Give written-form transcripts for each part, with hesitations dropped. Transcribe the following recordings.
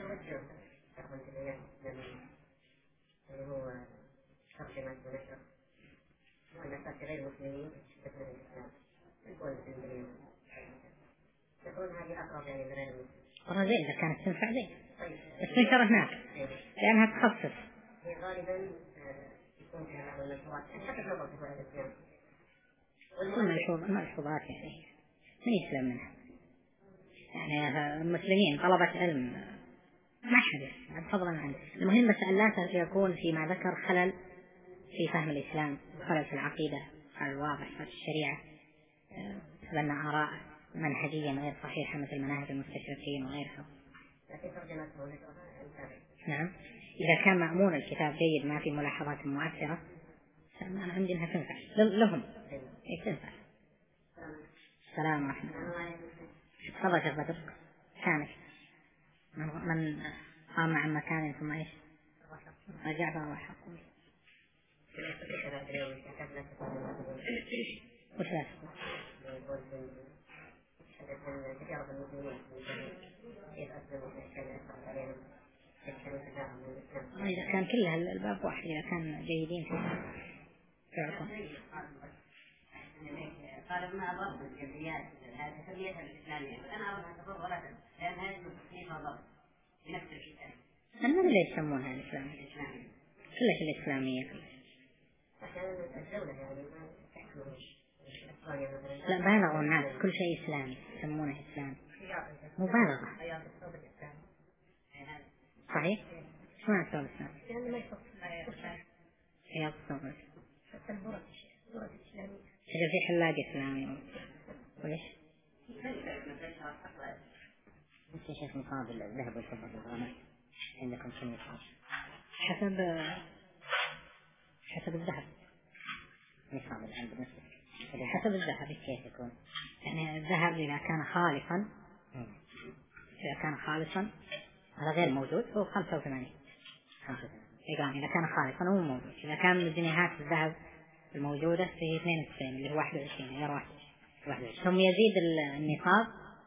هو ترجمة ونشر وأن غير مسلمين تكون الإسلام يكون الإنجليز تكون هذه أقرب يعني من غير المسلمين. زين إذا كانت تنفع زين. بس نشر هناك لأنها تخصص. غالبا يكون فيها بعض المشروعات حتى في نظر تكون الإسلام. الملحوظات يعني من يسلم منها. يعني المسلمين طلبة علم ما حدث فضلا عنه. المهم بس أن لا يكون فيما ذكر خلل في فهم الإسلام، خلل في العقيدة، خلل واضح في الشريعة، بأن آراء منهجيا غير صحيحة مثل مناهج المستشرقين وغيرها. نعم إذا كان مأمون الكتاب جيد ما في ملاحظات مؤثرة أنا عندي أنها تنفع لهم. تنفع. السلام ورحمة الله. تفضل شيخ بدر. كانت من قام عن مكان ثم إيش رجع بها وحقه. وش لا إذا كان كلها الباب واحد إذا كان جيدين فيعطون. قال ما ضرب الجزئيات هذه تسميتها الإسلامية أنا أرى أن تفضل لأن هذه تصنيفها ضرب بنفس الكتاب. أنا من ليش يسمونها الإسلامية؟ كلها الإسلامية. لا بالغوا الناس كل شيء إسلامي يسمونه إسلامي مبالغة. صحيح؟ شو معنى الثوب الإسلامي؟ حياة الثوب إذا في حلاق إسلامي وليش؟ نفس شيء مقابل الذهب والفضة والغناء عندكم شنو حسب الذهب مقابل عند بالنسبة حسب الذهب كيف يكون؟ يعني الذهب إذا كان خالصا هذا غير موجود هو 85 إذا كان خالصا هو موجود. إذا كان من جنيهات الذهب الموجودة في 92 اللي هو 21 غير 21 ثم يزيد النصاب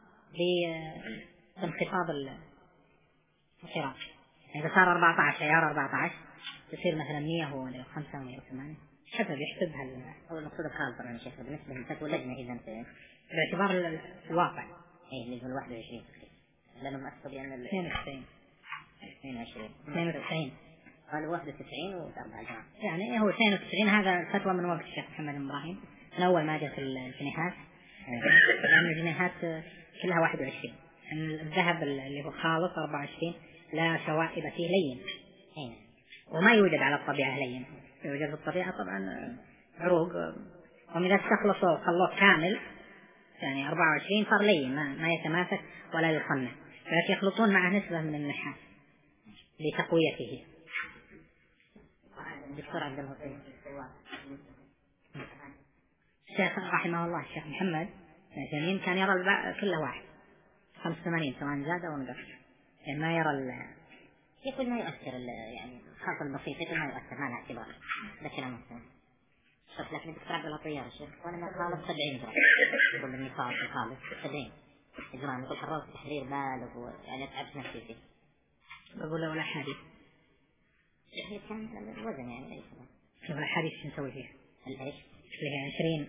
بانخفاض القراء. إذا صار 14 عيار 14 يصير مثلا 105 و 108 حسب يحسبها أو المقصود الخالص طبعا شيخ بالنسبة لفتوى اللجنة إذا باعتبار الواقع اللي هو 21 لأنه مأثر بأن 92 قال 91 و4 يعني هو 92. هذا فتوى من وقت الشيخ محمد إبراهيم من أول ما جاءت الجنيهات لأن الجنيهات كلها 21. الذهب اللي هو خالص 24 لا شوائب فيه لين وما يوجد على الطبيعة لين. يوجد في الطبيعة طبعا عروق ومن إذا استخلصوا وخلوه كامل يعني 24 صار لين ما يتماسك ولا يصنع لكن يخلطون معه نسبة من النحاس لتقويته. دكتور عبد الحسين الشيخ رحمه الله الشيخ محمد جميل كان يرى الباء كله واحد 85 سواء زاد أو نقص يعني ما يرى يقول ما يؤثر يعني خاصة البسيط يقول ما يؤثر ما له اعتبار ده كلام مثلا شوف لكن دكتور عبد الطيار الشيخ وأنا ما خالص 70 جرام يقول النصاب الخالص 70 جرام يقول حررت تحرير بالغ يعني تعبت نفسي فيه بقول له ولا حديث هي كان الوزن يعني أي شوف الحديث شو نسوي فيه الإيش اللي هي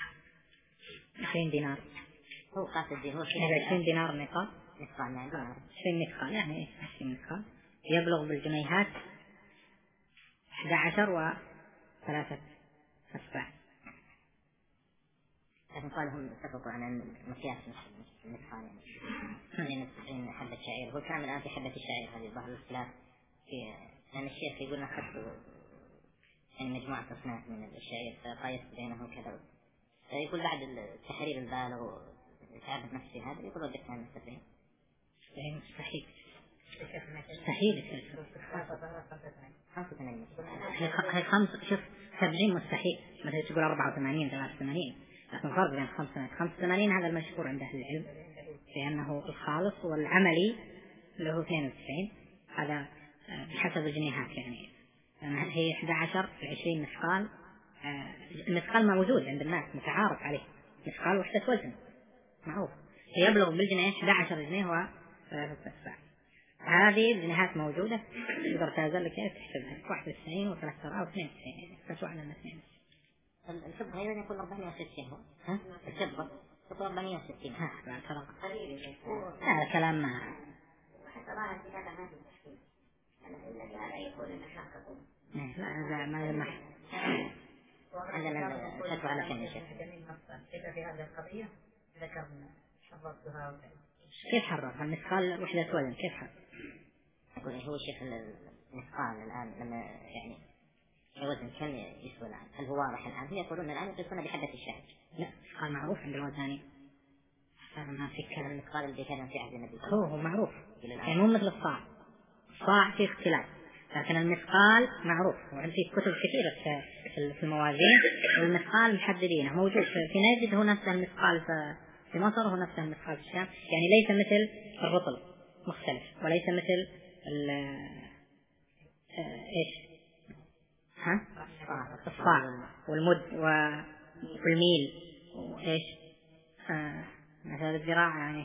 20 دينار هو قاس الدين هو 20 دينار نقال يعني 20 نقال يعني 20 نقال يبلغ بالجنيهات 11 و3 أسباع. لكن قالهم اتفقوا على مقياس النقال يعني 90 حبة شعير هو كان الآن في حبة الشعير هذه ظهر الاختلاف في لأن الشيخ يقول أخذت يعني مجموعة أصناف من الشعير فقايست بينهم كذا فيقول بعد التحرير البالغ وتعبت نفسي هذا يقول ودك عن السبعين مستحيل هي 75 مستحيل مثل تقول 84 83 لكن فرق بين 85 هذا المشهور عند أهل العلم لأنه الخالص والعملي اللي هو 92 هذا بحسب الجنيهات يعني هي 11 في 20 مثقال. المثقال موجود عند الناس متعارف عليه مثقال وحدة وزن معروف يبلغ بالجنيه 11 جنيه و3 أسباع. هذه الجنيهات موجودة، تقدر تنزل لك كيف تحسبها 91 و3 أو 92 بس واحدة من الاثنين. الفضة أيضا يكون 460. ها؟ الفضة يكون 460. ها بعد فرق. هذا كلام ما. حتى ظاهر كتابة ما في تحكيم. الذي هذا يقول إن حقكم. لا ما يمح. عندنا الفتوى على كم شيء. كيف في هذه القضية ذكرنا حررتها. كيف حرر المثقال وحدة وزن كيف حرر؟ يقول هو شيخ المثقال الآن لما يعني الوزن كم يسوى الآن؟ هل هو واضح الآن؟ هم يقولون الآن يقيسون بحبة الشاهد. لا المثقال معروف عند الوزاني. ما في كلام. المثقال اللي كان في عهد النبي. هو معروف. يعني مو مثل الصاع. الصاع فيه اختلاف. لكن المثقال معروف وفي كتب كثيرة في الموازين والمثقال محددينه موجود في نجد هو نفس المثقال في مصر هو نفس المثقال في الشام يعني ليس مثل الرطل مختلف وليس مثل ايش ها الصاع والمد والميل وايش مثل الذراع يعني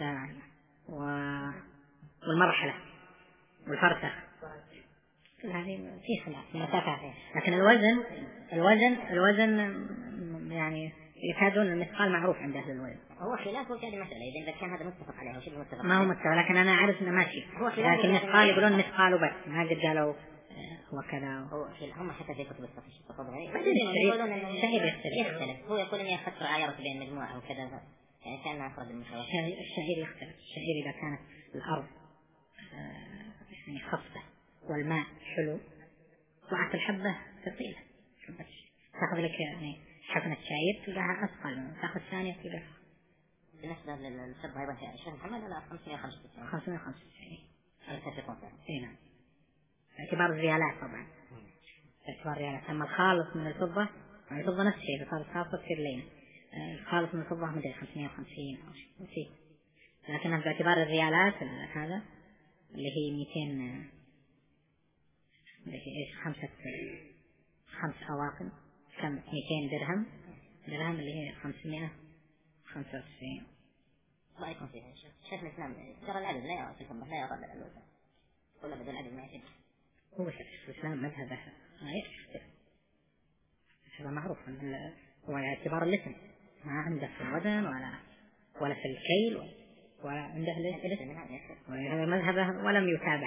والمرحلة والفرسخ هذه في خلاف المسافات. لكن الوزن يعني يكادون المثقال معروف عند أهل الوزن. هو خلاف وكذا مسألة إذا كان هذا متفق عليه وشبه متفق. ما هو متفق لكن أنا أعرف إنه ماشي. لكن المثقال يقولون مثقال وبس ما قد قالوا هو كذا. هو هم حتى في كتب الفقه يقولون إنه يختلف. هو يقول إني أخذت عيارة بين مجموعة وكذا يعني كان أخرج المشروع. الشعير يختلف. الشعير إذا كانت الأرض يعني خصبة والماء حلو وعط الحبة ثقيلة تأخذ لك يعني حفنة شعير تلقاها أثقل منه تأخذ ثانية تلقاها. بالنسبة للفضة أيضا في الشيخ محمد أنا 595 يتفقون فيها. نعم اعتبار الريالات طبعا اعتبار الريالات. أما الخالص من الفضة يعني الفضة نفس الشيء بس الخالص تصير لينة. الخالص من الفضة مدري 550 أو شيء لكنها باعتبار الريالات هذا اللي هي 200 اللي هي إيش 5 أواقم كم 200 درهم اللي هي 595. ما يكون فيها شيخ الإسلام ترى العدد لا يرى فيكم لا يرى الوزن ولا بدل العدد ما يحب. هو شيخ الإسلام مذهبه ما يحب هذا معروف هو اعتبار الاسم ما عنده في الوزن ولا في الكيل ولا عنده الاسم وهذا مذهبه ولم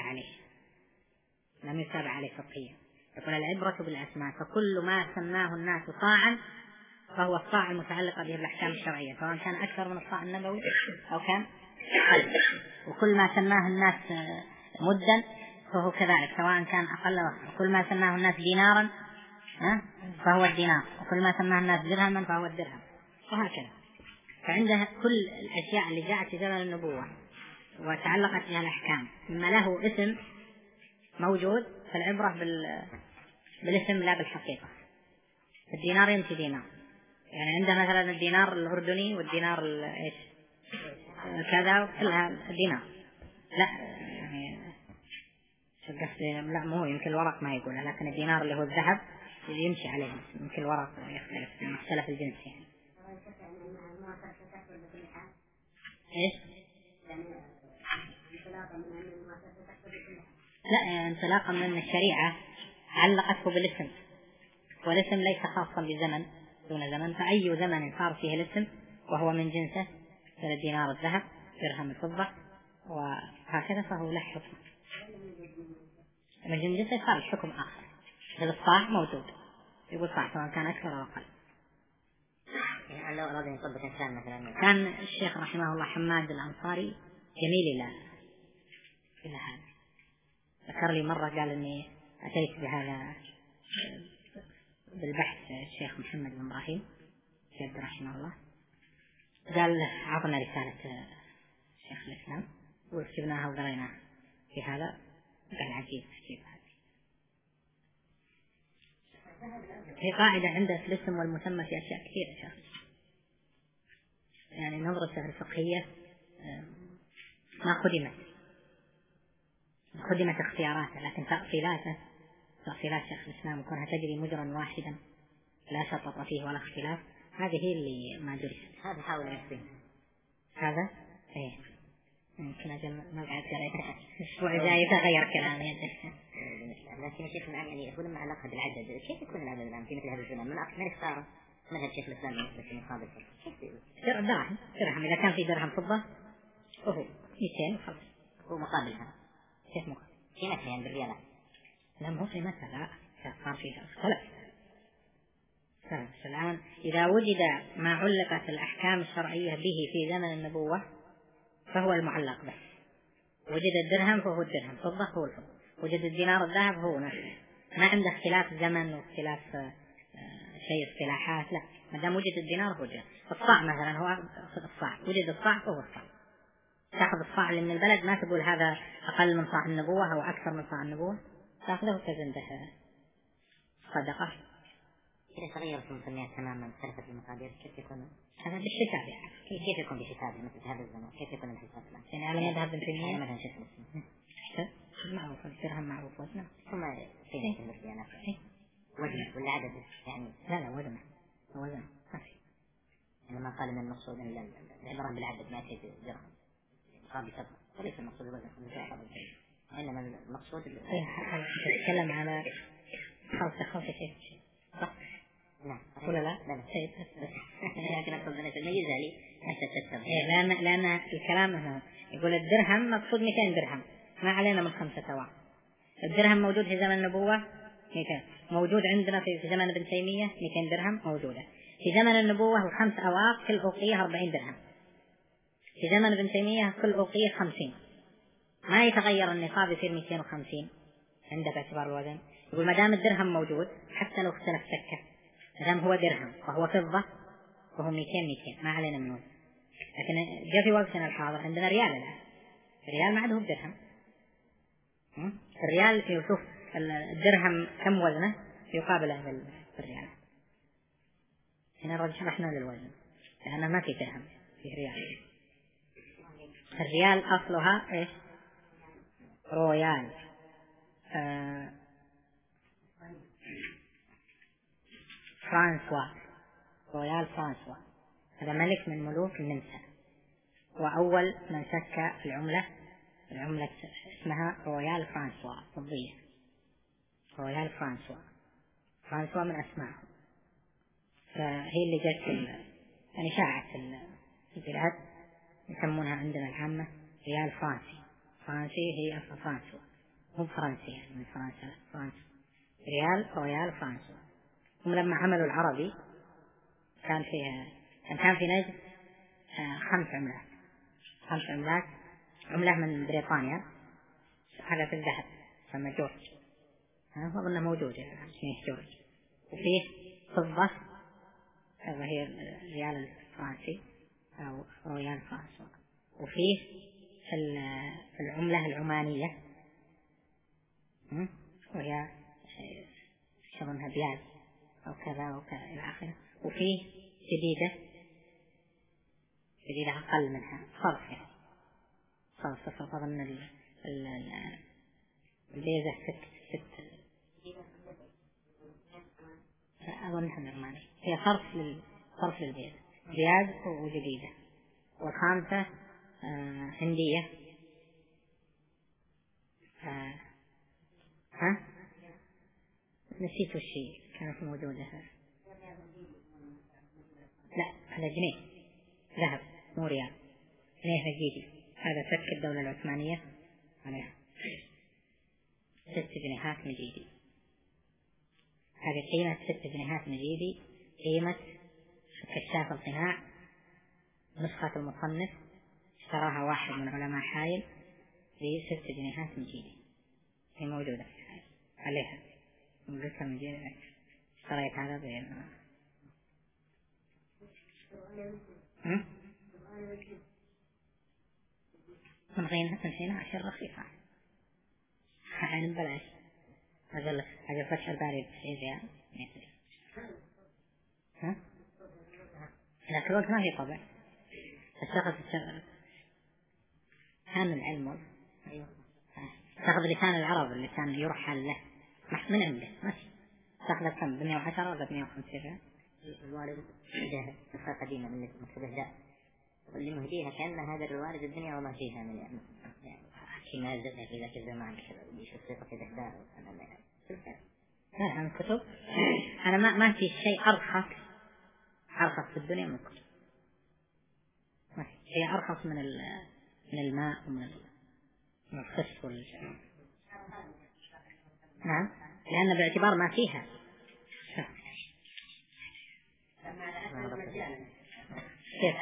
يتابع عليه فقهيا. يقول العبرة بالأسماء فكل ما سماه الناس صاعا فهو الصاع المتعلقة به الأحكام الشرعية سواء كان أكثر من الصاع النبوي أو كان أقل. وكل ما سماه الناس مدا فهو كذلك سواء كان أقل وأكثر. وكل ما سماه الناس دينارا فهو الدينار وكل ما سماه الناس درهما فهو الدرهم وهكذا. فعندها كل الأشياء اللي جاءت في زمن النبوة وتعلقت بها الأحكام إما له اسم موجود فالعبرة بالاسم لا بالحقيقة. الدينار يمشي دينار يعني عندنا مثلا الدينار الأردني والدينار إيش كذا كلها الدينار لا يعني لا مو يمكن الورق ما يقولها لكن الدينار اللي هو الذهب يمشي عليه يمكن الورق يختلف مختلف الجنس يعني. إيش لا انطلاقا من الشريعة علقته بالاسم والاسم ليس خاصا بزمن دون زمن فأي زمن صار فيه الاسم وهو من جنسه الدينار الذهب درهم الفضة وهكذا فهو له حكم من جنسه صار الحكم آخر. هذا الصاع موجود يقول صاع سواء كان أكثر أو أقل. يعني لو أراد أن يطبق إنسان مثلا كان الشيخ رحمه الله حماد الأنصاري جميل إلى هذا. ذكر لي مرة قال إني أتيت بهذا بالبحث الشيخ محمد بن إبراهيم جد رحمه الله قال عطنا رسالة شيخ الإسلام وكتبناها وقريناها في هذا قال عجيب هذا. هي قاعدة عندها في الاسم والمسمى في أشياء كثيرة يعني نظرته الفقهية ما خدمت اختياراته لكن تأصيلات شيخ الإسلام وكونها تجري مجرا واحدا لا شطط فيه ولا اختلاف هذه هي اللي ما درست. هذا حاول نفسه هذا إيه يمكن أجل ما بعد قريت الأسبوع الجاي يتغير كلامي. لكن شيخ الآن يعني هو لما علاقة بالعدد كيف يكون العدد الآن في مثل هذا الزمان من اختار مذهب شيخ الإسلام بالنسبة للمقابل كيف درهم إذا كان في درهم فضة وهو 200 وخلاص هو مقابلها كيف مقابل قيمتها يعني بالريالات. لا مو قيمتها لا صار فيها اختلف. الآن إذا وجد ما علقت الأحكام الشرعية به في زمن النبوة فهو المعلق بس. وجد الدرهم فهو الدرهم، فضة هو الفضة، وجد الدينار الذهب هو نفسه، ما عنده اختلاف زمن واختلاف شيء اصطلاحات، لا ما دام وجد الدينار هو الدينار. الصاع مثلا هو الصاع، وجد الصاع فهو الصاع. تأخذ الصاع اللي من البلد ما تقول هذا أقل من صاع النبوة أو أكثر من صاع النبوة، تأخذه وتزن به صدقة. إذا تغيرت المسميات تماما اختلفت المقادير كيف يكون هذا بالحساب يعني كيف يكون بحسابه مثل في هذا الزمن كيف يكون الحساب الآن؟ يعني على مذهب ابن تيمية مثلا شيخ الإسلام معروف الدرهم معروف وزنه ثم قيمة الديانات وزن ولا عدد يعني لا وزنه ما في يعني ما قال إن المقصود إن العبارة بالعدد ما في درهم مقابل صدقة وليس المقصود الوزن وإنما المقصود تتكلم على خمسة شيء صح؟ نعم ولا لا؟ لكن أقصد أن تميزها لي حتى تتبع لأن الكلام هنا يقول الدرهم مقصود 200 درهم ما علينا من 5 أواق. الدرهم موجود في زمن النبوة 200 موجود عندنا في زمن ابن تيمية 200 درهم موجودة في زمن النبوة و5 أواق كل أوقية 40 درهم. في زمن ابن تيمية كل أوقية 50. ما يتغير النصاب يصير 250 عنده باعتبار الوزن. يقول ما دام الدرهم موجود حتى لو اختلف سكة ما دام هو درهم وهو فضة وهو 200 ما علينا من وزن. لكن جاء في وقتنا الحاضر عندنا ريال الآن الريال ما عاد هو بدرهم. الريال يشوف الدرهم كم وزنه يقابله بالريال. هنا رجحنا للوزن لأنه ما في درهم في ريال. الريال أصلها إيش؟ رويال فرانسوا. رويال فرانسوا هذا ملك من ملوك النمسا وأول من سك العملة اسمها رويال فرانسوا فضية. رويال فرانسوا من أسمائه. فهي اللي جت يعني شاعت في البلاد يسمونها عندنا العامة ريال فرنسي هي أصل فرانسوا مو فرنسي يعني من فرنسا فرنسا. رويال فرانسوا. هم لما عملوا العربي كان في نجد 5 عملات. عملة من بريطانيا هذا في الذهب سمى جورج أظن موجود يعني اسمه جورج. وفيه فضة هذا هي الريال الفرنسي أو رويال فرانسوا. وفيه العملة العمانية وهي شغلها بياز أو كذا إلى آخره. وفيه جديدة أقل منها صرف يعني صرف أظن البيزة 6 أظنها نعماني هي صرف للبيزة بياز وجديدة. والخامسة هندية نسيت الشيء كانت موجودة. لا هذا جنيه ذهب مو ريال جنيه نجيدي. هذا سك الدولة العثمانية عليها 6 جنيهات نجيدي. هذه قيمة 6 جنيهات نجيدي قيمة كشاف القناع نسخة المصنف اشتراها واحد من علماء حائل ب6 جنيهات نجيدي. هي موجودة في حائل عليها مملكة نجيدي. اشتريت هذا من غيرها عشان رخيصة عن بلاش. أجل فتح الباري ب90 ريال لكن الوقت ما في طبع الشخص كان العلم تأخذ لسان العرب اللسان يرحل له من عنده ماشي تأخذ كم 110 ولا 150 ريال. الوالد جاهد نسخة قديمة من مكتبه جاء واللي مهديها كأن هذا الوارد الدنيا وما فيها من يعني كما زدنا في ذاك الزمان كذا ودي الصفة في الإحداث أنا لا الكتب أنا ما في شيء أرخص في الدنيا من الكتب. ما في شيء أرخص من الماء ومن الخس نعم، لأن باعتبار ما فيها كيف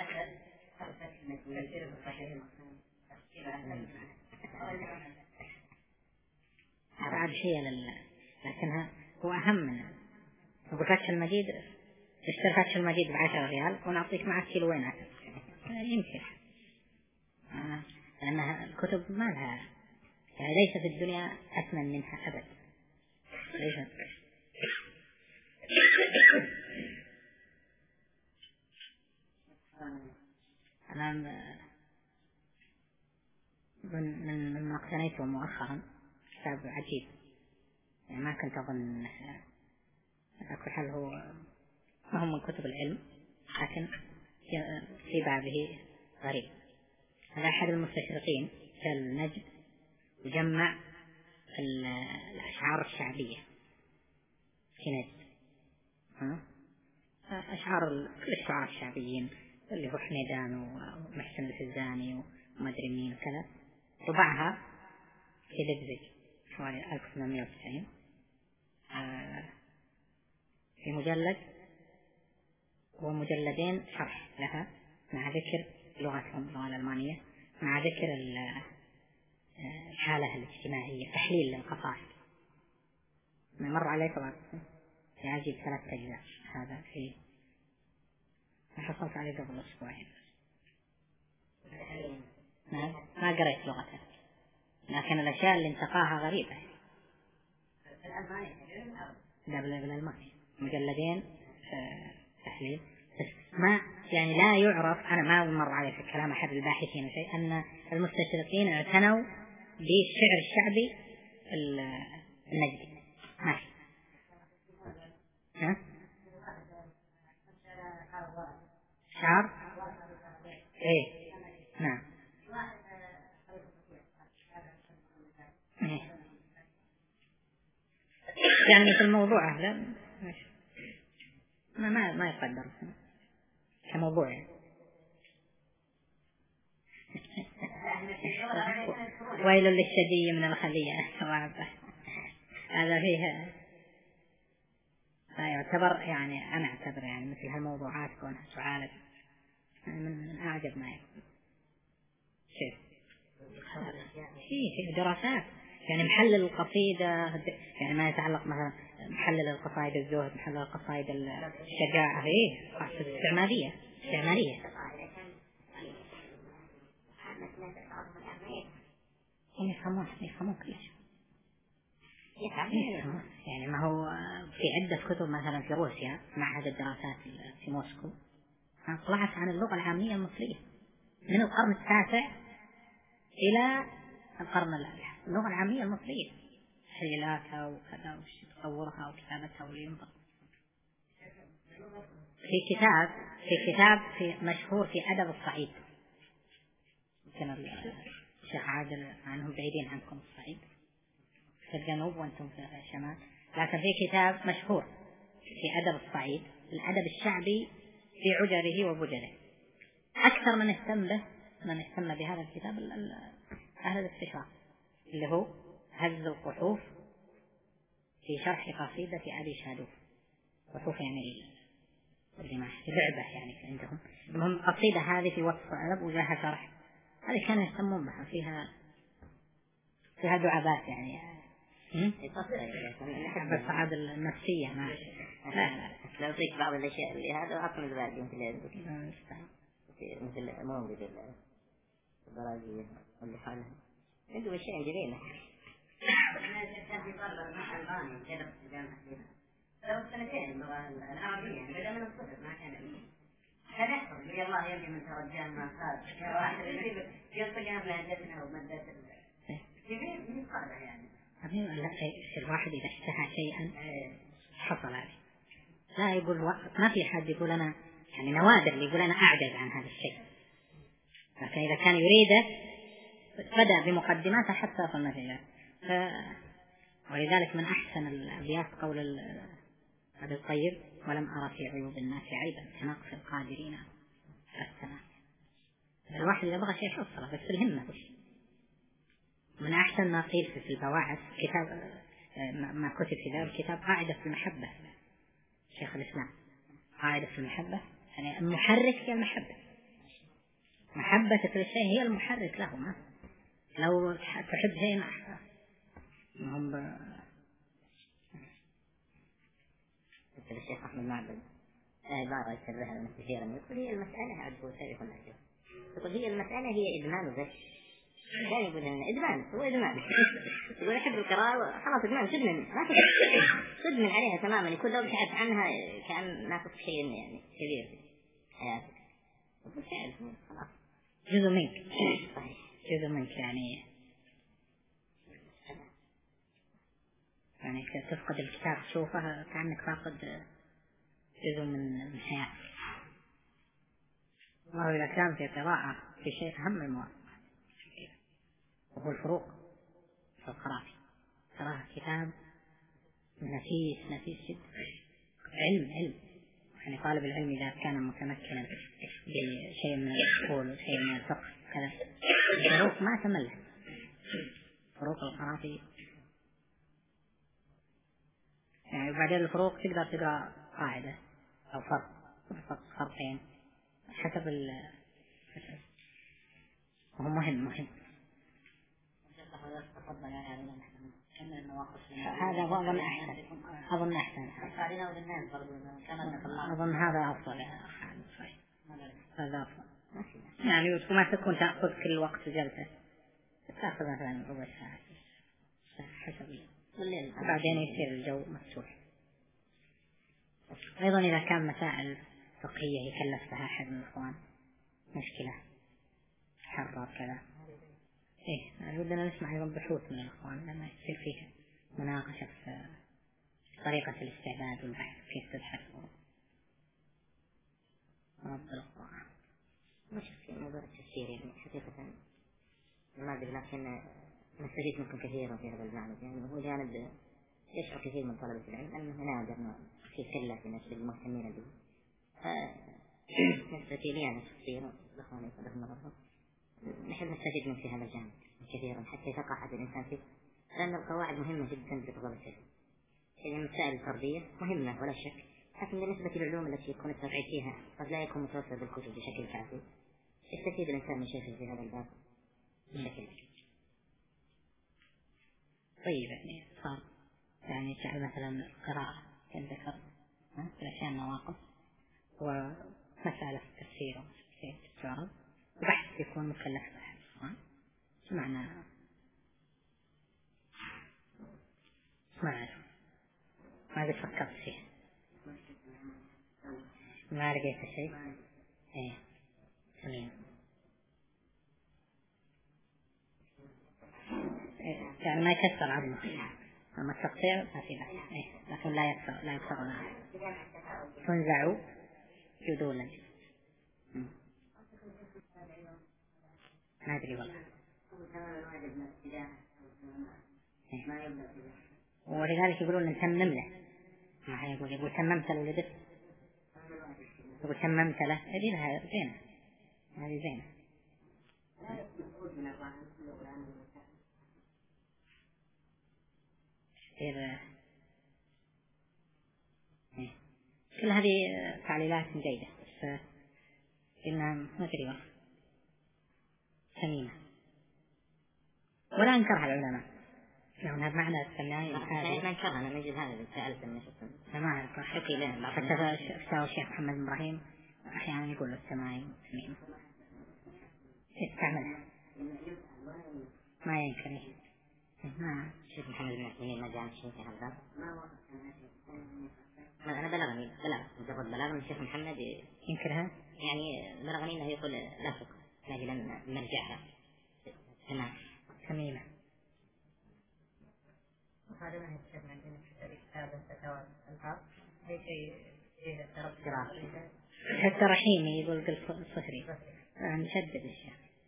بعد شيء لكنها هو أهم منها. فتح المجيد اشتري فتح المجيد ب10 ريال ونعطيك معك كيلوين عسل يمكن. لأنها الكتب ما لها يعني ليس في الدنيا أثمن منها أبدا. ليس أنا من اقتنيته مؤخرا كتاب عجيب يعني ما كنت أظن على كل حال هو ما هو من كتب العلم لكن في بابه غريب. هذا أحد المستشرقين في النجد وجمع الأشعار الشعبية في نجد أشعار الشعراء الشعبيين اللي هو حميدان ومحسن الفزاني ومدري مين وكذا طبعها في لبزج حوالي 1890 في مجلد ومجلدين شرح لها مع ذكر لغتهم اللغة الألمانية مع ذكر الحالة الاجتماعية تحليل للقصائد. مر عليه طبعا يعجب 3 أجزاء. هذا في حصلت عليه قبل أسبوعين. ما قريت لغته لكن الأشياء اللي انتقاها غريبة. لا بالألماني مجلدين تحليل ما يعني لا يعرف. أنا ما مر عليه في كلام أحد الباحثين شيء أن المستشرقين اعتنوا بالشعر الشعبي النجدي ما في. شعر إيه نعم إيه. يعني في الموضوع هذا ما يقدر كموضوع يعني. ويل للشدي من الخلية هذا فيها يعتبر يعني أنا أعتبر يعني مثل هالموضوعات كونها تعالج من أعجب ما يكون. في دراسات يعني محلل القصيدة يعني ما يتعلق مثلا محلل القصائد الزهد محلل القصائد الشجاعة استعمارية يفهمون كل شيء يعني ما هو في عدة كتب مثلا في روسيا معهد الدراسات في موسكو طلعت عن اللغة العامية المصرية من القرن 9 إلى القرن 11. اللغة العامية المصرية حيلاتها وكذا وتصورها وكتابتها والينطق. في كتاب في مشهور في أدب الصعيد يمكن الشيخ عادل عنهم بعيدين عنكم الصعيد في الجنوب وأنتم في الشمال لكن في كتاب مشهور في أدب الصعيد الأدب الشعبي في عجره وبجره. أكثر من اهتم بهذا الكتاب أهل الاستشراق اللي هو هز القحوف في شرح قصيدة أبي شادوف. قحوف يعني الرماح لعبة يعني عندهم. المهم قصيدة هذه في وصف الأدب وجاها شرح هذه كانوا يهتمون بها فيها دعابات يعني بس عاد النفسية ما لا لو فيك بعض الأشياء اللي هذا أصلا البعض مثل مولد البراجية واللي حالها عنده أشياء جميلة. كان في طلبة مع ألباني جلب في الجامعة فيها لو 2 اللغة العربية بدأ من الصفر ما كان كان يحفظ بي الله يبني من ترجان ما صار يا واحد يلتقى بلهجتنا ومدة في قاعدة يعني الواحد إذا اشتهى شيئا حصل عليه. لا يقول ما في حد يقول أنا يعني نوادر اللي يقول أنا أعجز عن هذا الشيء لكن إذا كان يريده بدأ بمقدمات حتى وصل النتيجة. ولذلك من أحسن الأبيات قول هذا الطيب: ولم أرى في عيوب الناس عيبا كنقص القادرين السلام. الواحد إذا بغى شيء يحصله بس الهمة. من أحسن ما قيل في البواعث كتاب ما كتب في ذلك الكتاب قاعدة في المحبة، شيخ الإسلام قاعدة في المحبة، يعني المحرك هي المحبة، محبتك للشيء هي المحرك له. ما لو تحب شيء هم الشيخ أحمد معبد عبارة يسرها لنا كثيرا، يقول هي المسألة عدو سابق الأجل، يقول هي المسألة هي إدمان وبس. لا يقول لنا إدمان، هو إدمان. يقول أحب القراءة خلاص إدمان، تدمن ما تدمن عليها تماما، يكون لو بتعرف عنها كأن ناقص شيء يعني كبير في حياتك. وبالفعل خلاص جزء منك، جزء منك يعني تفقد الكتاب تشوفه كأنك فاقد جزء من حياتك. الله إذا كان في قراءة في شيء أهم من المواد وهو الفروق في القراءة. قراءة كتاب نفيس جدا، علم يعني طالب العلم إذا كان متمكنا بشيء من الأصول وشيء من الفقه كذا الفروق ما تمل. فروق القراءة يعني بعدين الفروق تقدر تقرأ قاعدة أو فرقين حسب وهو مهم. هذا أظن أحسن أظن هذا أفضل هذا أفضل يعني وما تكون تأخذ كل وقت جلسة، تأخذ مثلا ربع ساعة حسب بعدين يصير الجو مفتوح. أيضا إذا كان مسائل فقهية يكلف بها أحد من الإخوان مشكلة حرة كذا ودنا نسمع أيضا بحوث من الإخوان لما يصير فيه مناقشة في طريقة الاستعداد والبحث كيف تبحث ورد القرآن. مش في موضوع التفسير يعني حقيقة ما أدري، لكن نستفيد منكم كثيرا في هذا الجانب. يعني هو جانب يشعر كثير من طلبة العلم أنه نادر في كلة في نفس المهتمين به، نستفيد لي أنا شخصيا الأخوان يقدرون مرة نحب نستفيد من في هذا الجانب كثيرا حتى يتقاعد الإنسان فيه، لأن القواعد مهمة جدا لطلبة العلم. يعني المسائل الفردية مهمة ولا شك، لكن بالنسبة للعلوم التي يكون التوعية فيها قد لا يكون متوفر بالكتب بشكل كافي، يستفيد الإنسان من شيخه في هذا الباب بشكل طيب. يعني صار يعني جعل مثلا قراءة كذكر في الأشياء النواقص ومسألة التفسير وتجارب وبحث يكون مكلف بها. معنى ما أعرف ما قد فكرت فيه، ما لقيت شيء. سمين يعني ما يكسر عظمه، أما التقطيع ما في بأس لكن لا يكسر معه. تنزع جذولا ما أدري والله. ولذلك يقولون نتمم له، ما يقول تممت له لدف، يقول تممت له هذه زينة، هذه زينة. كل هذه تعليلات جيدة بس إنها ما أدري ثمينة ولا أنكرها العلماء. هذا معنى الثنائي ما انكرها، أنا نجد هذا اللي سألت من شخص ما أعرف حكي له حتى الشيخ محمد بن إبراهيم أحيانا يقول الثنائي ثمينة تعملها ما ينكره. ما الشيخ محمد بن إبراهيم ما جاء شيء في هذا. أنا بلغني مجرد بلغني الشيخ محمد ينكرها، يعني بلغني أنه يقول لا فقه لكن نرجعها تمام ثمينة. هذا ما يتكلم عندنا في كتاب الفتاوى الألفاظ أي شيء فيه حتى رحيمي يقول الصهري نشدد الشيء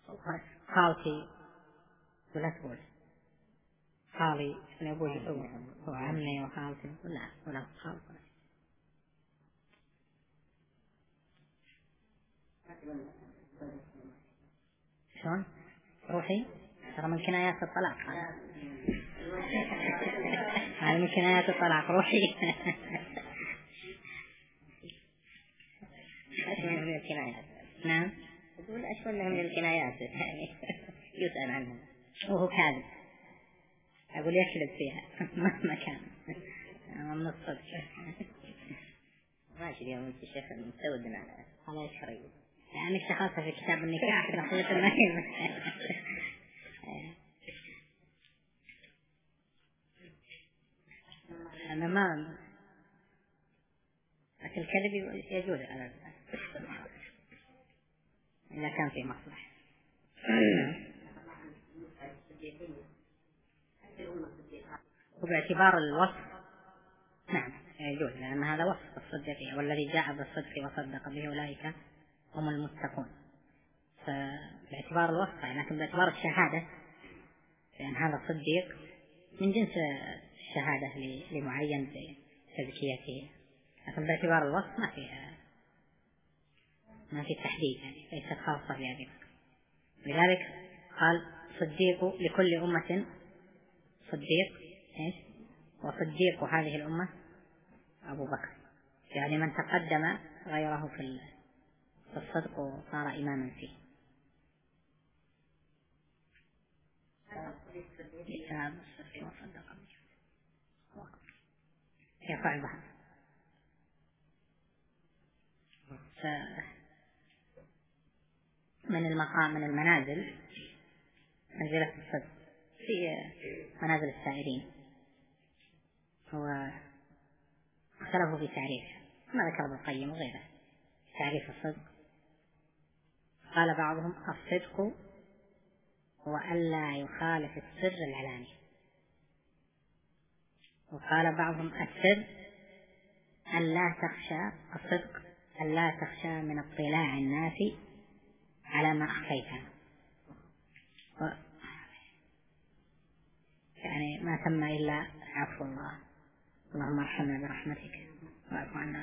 خالتي ولا تقول خالي أنا أبوي وعمي وخالتي ولا خالتي. شلون؟ روحي ترى من كنايات الطلاق هذا من كنايات الطلاق روحي. أشمل من الكنايات. نعم يقول أشمل من الكنايات يعني يسأل عنها وهو كاذب أقول يكذب فيها مهما كان من الصدق. ماشي اليوم أنت الشيخ متودنا على الشرعي يعني اشتغلت في كتاب النكاح دخلت المهم. أنا ما لكن الكذب يجوز على إذا كان في مصلحة. وباعتبار الوصف نعم يجوز لأن هذا وصف الصديقية والذي جاء بالصدق وصدق به أولئك هم المتقون. فباعتبار الوصف لكن باعتبار الشهادة لأن هذا صديق من جنس الشهادة لمعين بتزكيته لكن باعتبار الوصف ما في تحديد يعني ليست خاصة بهذه. لذلك قال صديق لكل أمة صديق وصديق هذه الأمة أبو بكر يعني من تقدم غيره في الصدق وصار إماما فيه. يفعل بها من المقام من المنازل منزلة الصدق في منازل السائرين هو اختلفوا في تعريفها ما ذكر ابن القيم وغيره تعريف الصدق. قال بعضهم الصدق هو ألا يخالف السر العلاني وقال بعضهم السر ألا تخشى الصدق ألا تخشى من اطلاع الناس على ما أخفيتها يعني ما تم إلا عفو الله اللهم ارحمنا برحمتك واعف عنا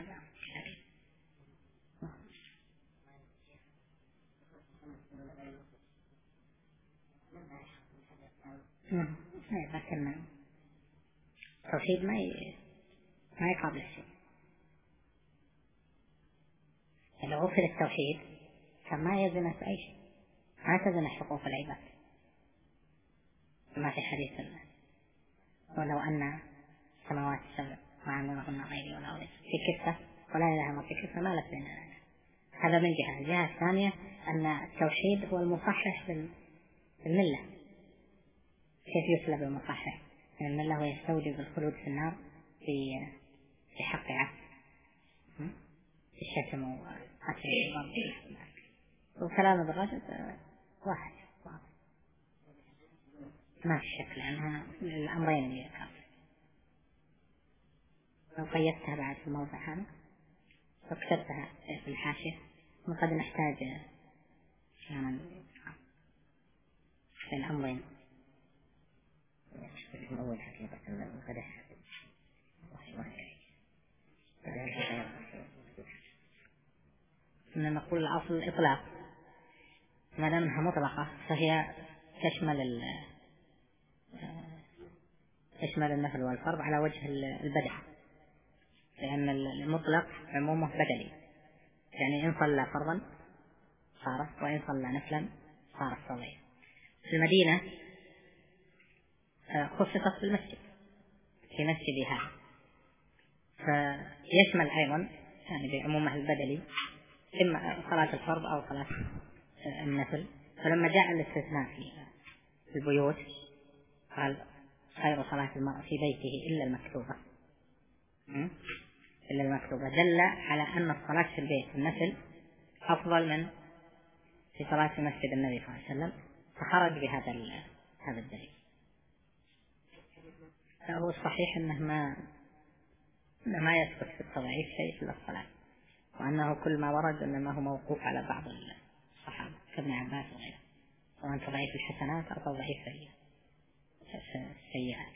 لكن التوحيد ما يقابل الشيء. لو غفل التوحيد فما يزن في أي شيء ما تزن حقوق العباد ما في حديث الله ولو أن سماوات السبع وعمرهن غيري ولا أريد في كفة ولا إله إلا في كفة ما لك بيننا. هذا من جهة. الجهة الثانية أن التوحيد هو المصحح للملة. كيف يسلب المصحح من الملة ويستوجب الخلود في النار في حق عبد الشتم وقتل الضرب وكلام بالرجل واحد ما في شك لأنها الأمرين اللي كان لو قيدتها بعد في الموضع هذا وكتبتها في الحاشية وقد نحتاج يعني في الأمرين أول حقيقة القدح إن نقول الأصل الإطلاق ما دام أنها مطلقة فهي تشمل النفل والفرض على وجه البدع لأن المطلق عمومه بدلي يعني إن صلى فرضا صارت وإن صلى نفلا صارت صلية. في المدينة خصصت في المسجد في مسجدها فيشمل أيضا يعني بعمومه البدلي إما صلاة الفرض أو صلاة النفل. فلما جاء الاستثناء في البيوت قال خير صلاة المرء في بيته إلا المكتوبة دل على أن الصلاة في البيت النفل أفضل من في صلاة في مسجد النبي صلى الله عليه وسلم فخرج بهذا الدليل. هو الصحيح أنه ما يثبت في التضعيف شيء في الصلاة وأنه كل ما ورد إنما هو موقوف على بعض الصحابة كابن عباس وغيره سواء تضعيف الحسنات أو تضعيف السيئات.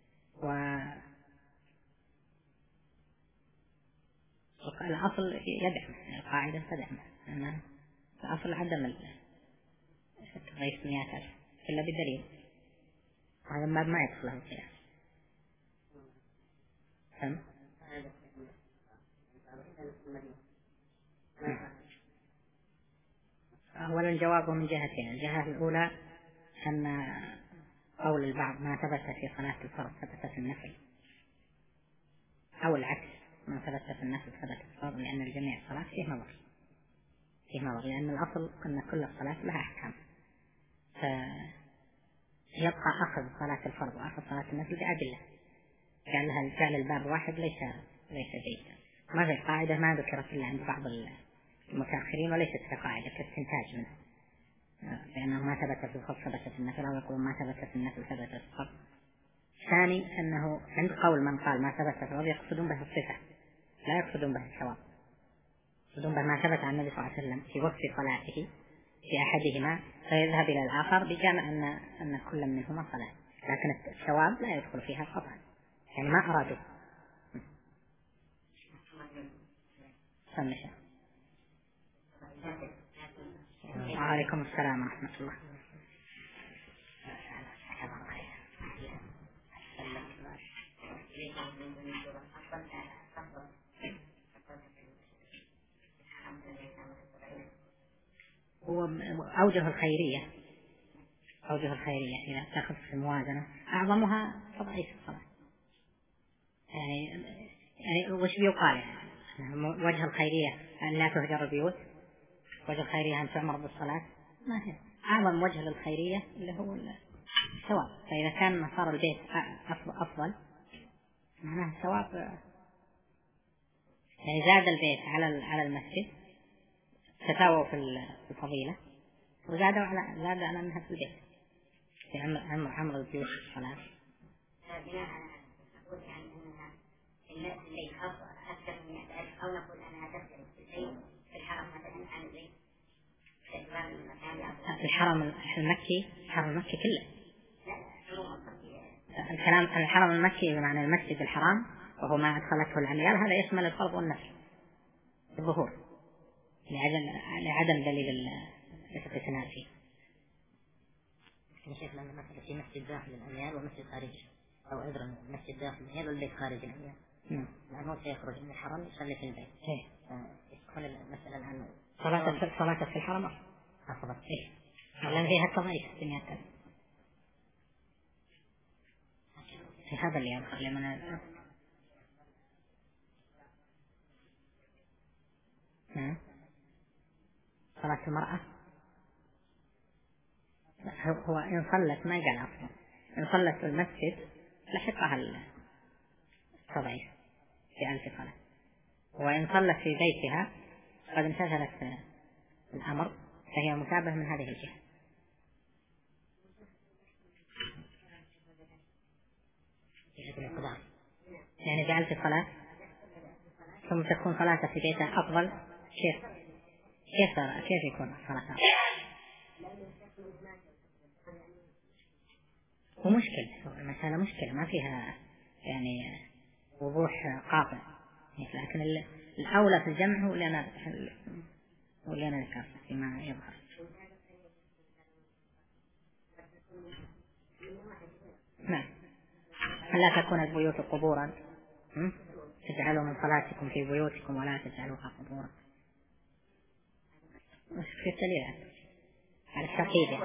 والأصل يدعم، القاعدة تدعم أن الأصل عدم تضعيف 100,000 إلا بدليل، هذا ما يدخله القياس. أولا الجواب من جهتين. الجهة الأولى أن قول البعض ما ثبت في صلاة الفرض ثبت في النفل، أو العكس ما ثبت في النفل ثبت في الفرض، لأن الجميع الصلاة فيه نظر، لأن الأصل أن كل الصلاة لها أحكام، فيبقى أخذ صلاة الفرض وأخذ صلاة النفل بأدلة، جعل الباب واحد ليس جيدا. ما في قاعدة ما ذكرت إلا عند بعض المتأخرين وليست كقاعدة كاستنتاج منها، لأنه ما ثبت في الفرض ثبت في النفل، أو يقول ما ثبت في النفل ثبت في الفرض. ثاني أنه عند قول من قال ما ثبت في الفرض يقصدون به الصفة، لا يقصدون به الثواب، يقصدون به ما ثبت عن النبي صلى الله عليه وسلم في وقت صلاته في أحدهما فيذهب إلى الآخر بجمع أن كل منهما صلاة، لكن الثواب لا يدخل فيها قطعا، يعني ما أرادوا. سمشا. وعليكم السلام ورحمة الله. هو أوجه الخيرية إذا تأخذ في الموازنة أعظمها تضعيف الصلاة، يعني وش بيقال يعني وجه الخيرية أن لا تهجر البيوت، وجه الخيرية أن تعمر بالصلاة، ما هي أعظم وجه للخيرية اللي هو الثواب. فإذا كان صار البيت أفضل معناه الثواب، يعني زاد البيت على المسجد تساووا في الفضيلة، وزادوا على أنها في البيت في عمر البيوت في الصلاة. الناس اللي أكثر من 100,000 أو نقول أنها تختلف الشيء في الحرم مثلا عن البيت الحرم المكي كله. الحرم المكي بمعنى المسجد الحرام وهو ما أدخلته العميال، هذا يشمل الفرض والنفل الظهور لعدم دليل الاستثناء فيه. شيخنا مثلا في مسجد داخل العميال ومسجد خارجي، أو عذرا مسجد داخل العميال والبيت خارج العميال، لأنه سيخرج من الحرم يصلي في البيت. يكون المسألة الآن صلاة في الحرم أفضل، لأن فيها التضعيف الدنيا في هذا اللي يدخل لمن صلاة المرأة. هو إن صلت ما قال أفضل، إن صلت في المسجد لحقها التضعيف في 1000 صلاة، وإن صلت في بيتها قد امتثلت الأمر فهي متابعة من هذه الجهة. يعني جعلت الصلاة ثم تكون صلاة في بيتها أفضل، كيف يكون الصلاة ومشكلة؟ المسألة مشكلة ما فيها يعني وضوح قاطع، لكن الأولى في الجمع هو اللي أنا ذكرت فيما يظهر. نعم، لا تكون البيوت قبورا، تجعلوا من صلاتكم في بيوتكم ولا تجعلوها قبورا. في الدليل على التقييد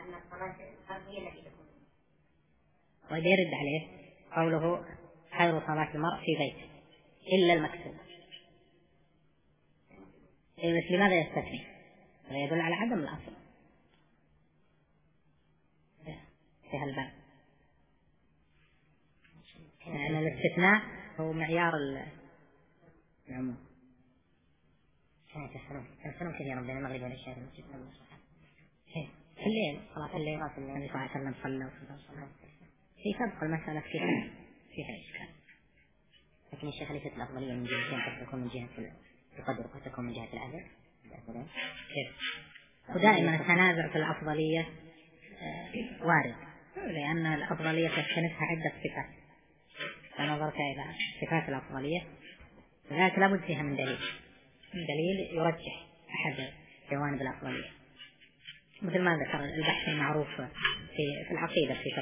ويرد عليه قوله خير صلاة المرء في بيته إلا المكتوب. بس لماذا يستثني؟ هذا يدل على عدم الأصل في هالباب، لأن الاستثناء هو معيار العموم. تسلم كثيرا بين المغرب والعشاء في المسجد في الليل صلاة الليل النبي صلى الله عليه وسلم صلى في تبقى المسألة فيها إشكال. لكن الشيخ ليست الأفضلية من جهتين، قد تكون من جهة القدر وقد تكون من جهة الأجر. ودائما التنازع في الأفضلية وارد، لأن الأفضلية تستندها عدة صفات، فنظرت إلى صفات الأفضلية لذلك لابد فيها من دليل يرجح أحد جوانب الأفضلية، مثل ما ذكر البحث المعروف في العقيدة في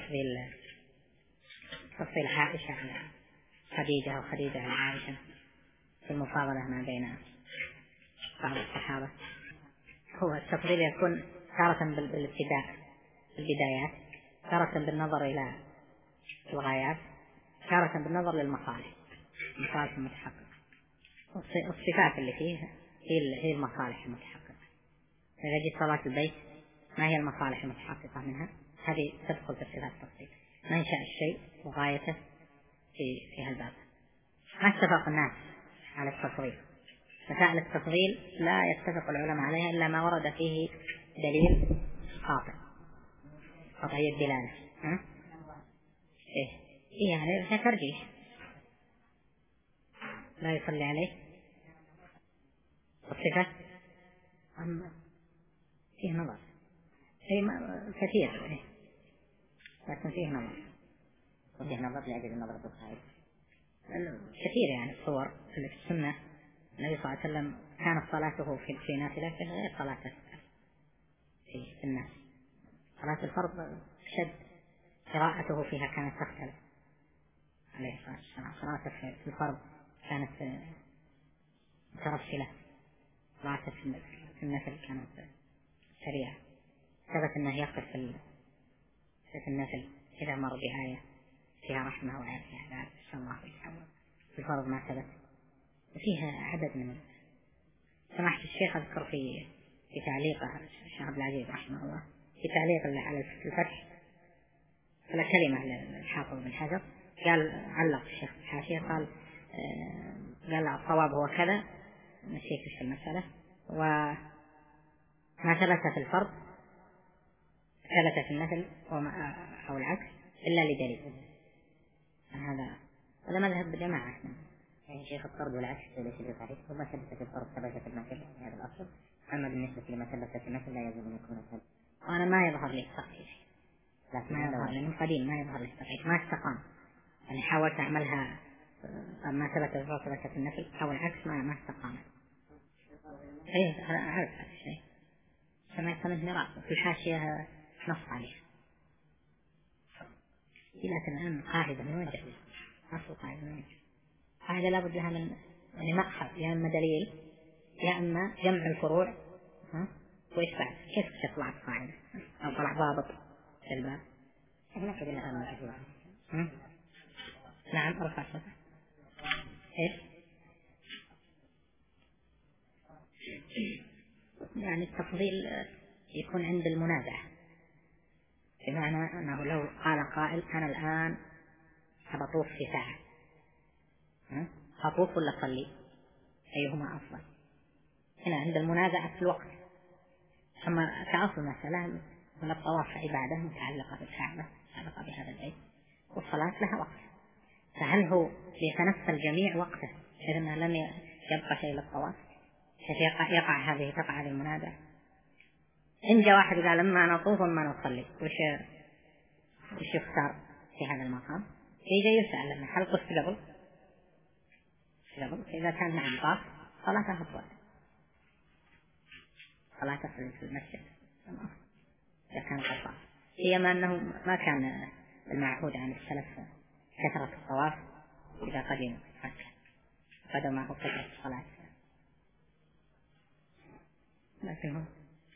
تفضيل عائشة على خديجة وخديجة على عائشة في المفاضلة ما بين بعض الصحابة. هو التفضيل يكون تارة بالبدايات، تارة بالنظر إلى الغايات، تارة بالنظر للمصالح المتحققة. الصفات اللي فيه هي المصالح المتحققة. إذا جيت صلاة البيت ما هي المصالح المتحققة منها؟ هذه تدخل في صفات التفضيل، منشأ الشيء وغايته في هالباب. ما اتفق الناس على التفضيل، مسائل التفضيل لا يتفق العلماء عليها إلا ما ورد فيه دليل قطعي الدلالة. إيه يعني ترجيح، لا يصلي عليه الصفة فيه نظر، كثير لكن فيه نظر لأجل النظر بالخارج كثير. يعني الصور اللي في السنة النبي صلى الله عليه وسلم كانت صلاته في نافلة غير صلاته في الناس. صلاة الفرض شد قراءته فيها كانت تختلف عليه الصلاة والسلام. صلاته في الفرض كانت مترسلة، صلاته في النفل كانت سريعة. ثبت أنه يقف في النفل إذا مر بآية فيها رحمة وعافية لا شاء الله في الفرض ما ثبت. فيها عدد من سماحة الشيخ أذكر في تعليقه الشيخ عبد العزيز رحمه الله في تعليق على الفتح على كلمة للحافظ بن حجر، قال علق الشيخ الحاشية قال الصواب هو كذا، نسيت في المسألة، وما ثبت في الفرض ثبت في النفل أو العكس إلا لدليل. هذا مذهب الجماعة. يعني شيخ الفرض والعكس ليس بصحيح، وما ثبت في الفرض ثبت في النفل هذا الأصل، أما بالنسبة لما ثبت في النفل لا يجب أن يكون ثبت. وأنا ما يظهر لي التقييد، ما يظهر لي من قديم، ما يظهر لي التقييد، ما استقام. يعني حاولت أعملها ما ثبت في الفرض ثبت في النفل أو العكس ما استقام. أنا أعرف هذا الشيء، سمعت من مراء في الحاشية نص عليه، لكن الآن قاعدة من وجه أصل قاعدة من وجه، قاعدة لابد لها من يعني مأخذ، يا إما دليل يا إما جمع الفروع وإيش بعد كيف تطلع قاعدة أو طلع ضابط في الباب. إحنا كذا الآن كثير. نعم أرفع صوتك. إيش يعني التفضيل يكون عند المنازعة، بمعنى أنه لو قال قائل أنا الآن أطوف في ساعة، أطوف ولا أصلي أيهما أفضل؟ هنا عند المنازعة في الوقت. أما كأصل مسألة من الطواف عبادة متعلقة بالكعبة متعلقة بهذا البيت، والصلاة لها وقت، فهل هو يتنفل جميع وقته بحيث أنه لم يبقى شيء للطواف تقع هذه المنازعة؟ إن جاء واحد قال أما أنا أطوف وما أنا أصلي وش يختار في هذا المقام؟ يجي يسأل لنا هل قلت قبل؟ إذا كان نعم طاف صلاته أفضل، صلاته في المسجد إذا كان قد طاف، هي أنه ما كان المعهود عن السلف كثرة الطواف إذا قدم مكة، قدم معه كثرة الصلاة، لكن هو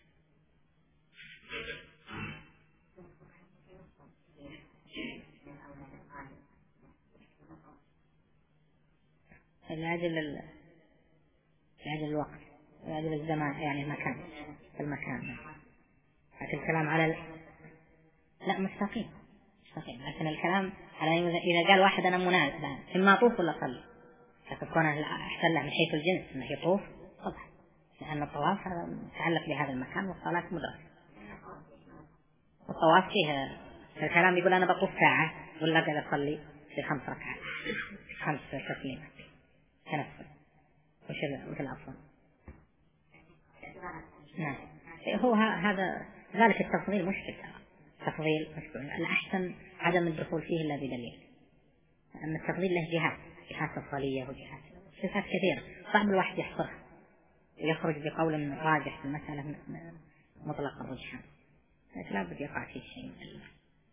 لأجل الوقت، لأجل الزمان، يعني المكان. لكن الكلام على لا مستقيم، لكن الكلام على إذا قال واحد أنا منازع إما أطوف ولا أصلي، لكن كونه أحسن له من حيث الجنس أنه يطوف طبعا، لأن الطواف هذا متعلق بهذا المكان والصلاة مدركة. الطواف فيها الكلام يقول أنا بطوف ساعة ولا قاعد أصلي في 5 ركعات 5 تسليمات تنفل وش الأفضل؟ نعم هو هذا ذلك التفضيل مشكلة، تفضيل مشروع الأحسن عدم الدخول فيه إلا بدليل. أما التفضيل له جهات أفضلية وجهات صفات كثيرة صعب الواحد يحصرها ويخرج بقول راجح في المسألة مطلق الرجحان، لكن لا بد يقع فيه شيء من الله.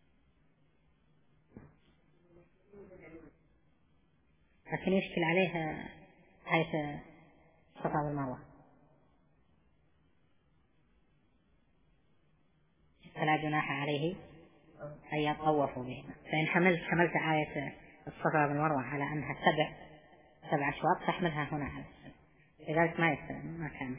لكن يشكل عليها آية الصفا والمروة، فلا جناح عليه أن يطوفوا بهما. فإن حملت آية الصفا والمروة على أنها سبع أشواط تحملها هنا على السبع، لذلك ما كان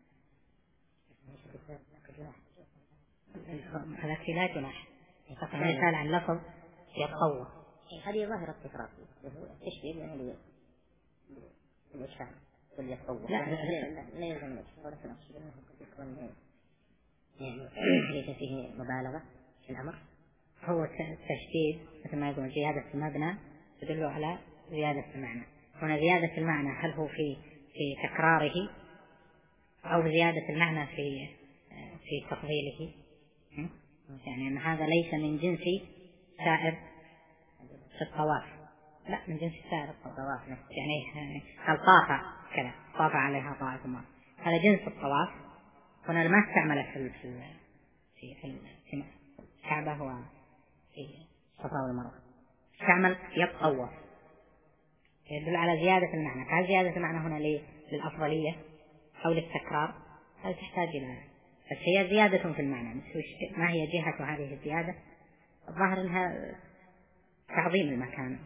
التي لا جناح. مثال عن لفظ يتطوف، هذه ظاهرة التكرار تشبه يعني الإشهار واليتطوف. لا يلزم الإشهار، ولكن أقصد أنه قد يكون يعني ليس فيه مبالغة في الأمر. هو التشديد مثل ما يقول زيادة المبنى تدل على زيادة المعنى. هنا زيادة المعنى هل هو في تكراره أو زيادة المعنى في تفضيله؟ يعني أن هذا ليس من جنس سائر الطواف، لا من جنس سائر الطواف. يعني هل طاف عليها طائف مرة، هذا جنس الطواف. هنا ما استعمل في الكعبة وفي الصفا والمروة، استعمل يتطوف، يدل على زيادة المعنى. فهل زيادة المعنى هنا للأفضلية أو للتكرار؟ هل تحتاج إلى بس هي زيادة في المعنى. ما هي جهة هذه الزيادة؟ الظاهر أنها تعظيم المكان.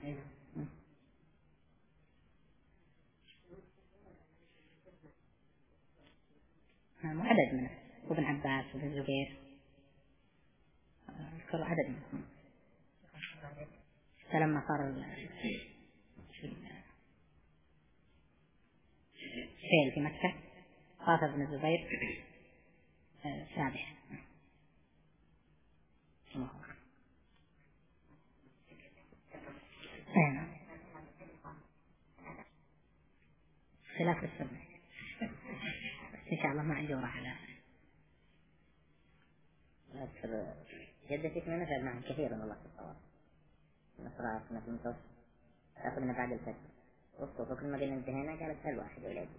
عدد منه، وابن عباس وابن الزبير، اذكر عدد منهم. فلما صار السيل في مكة طاف ابن الزبير سابح. خلاف السنة إن شاء الله ما عندي وراء على جدتك من نفع معهم كثيرا والله في الطواف نصرات مثل متوسط أخذنا بعد الفجر وصفوا كل ما قلنا انتهينا قالت هل واحد ولادي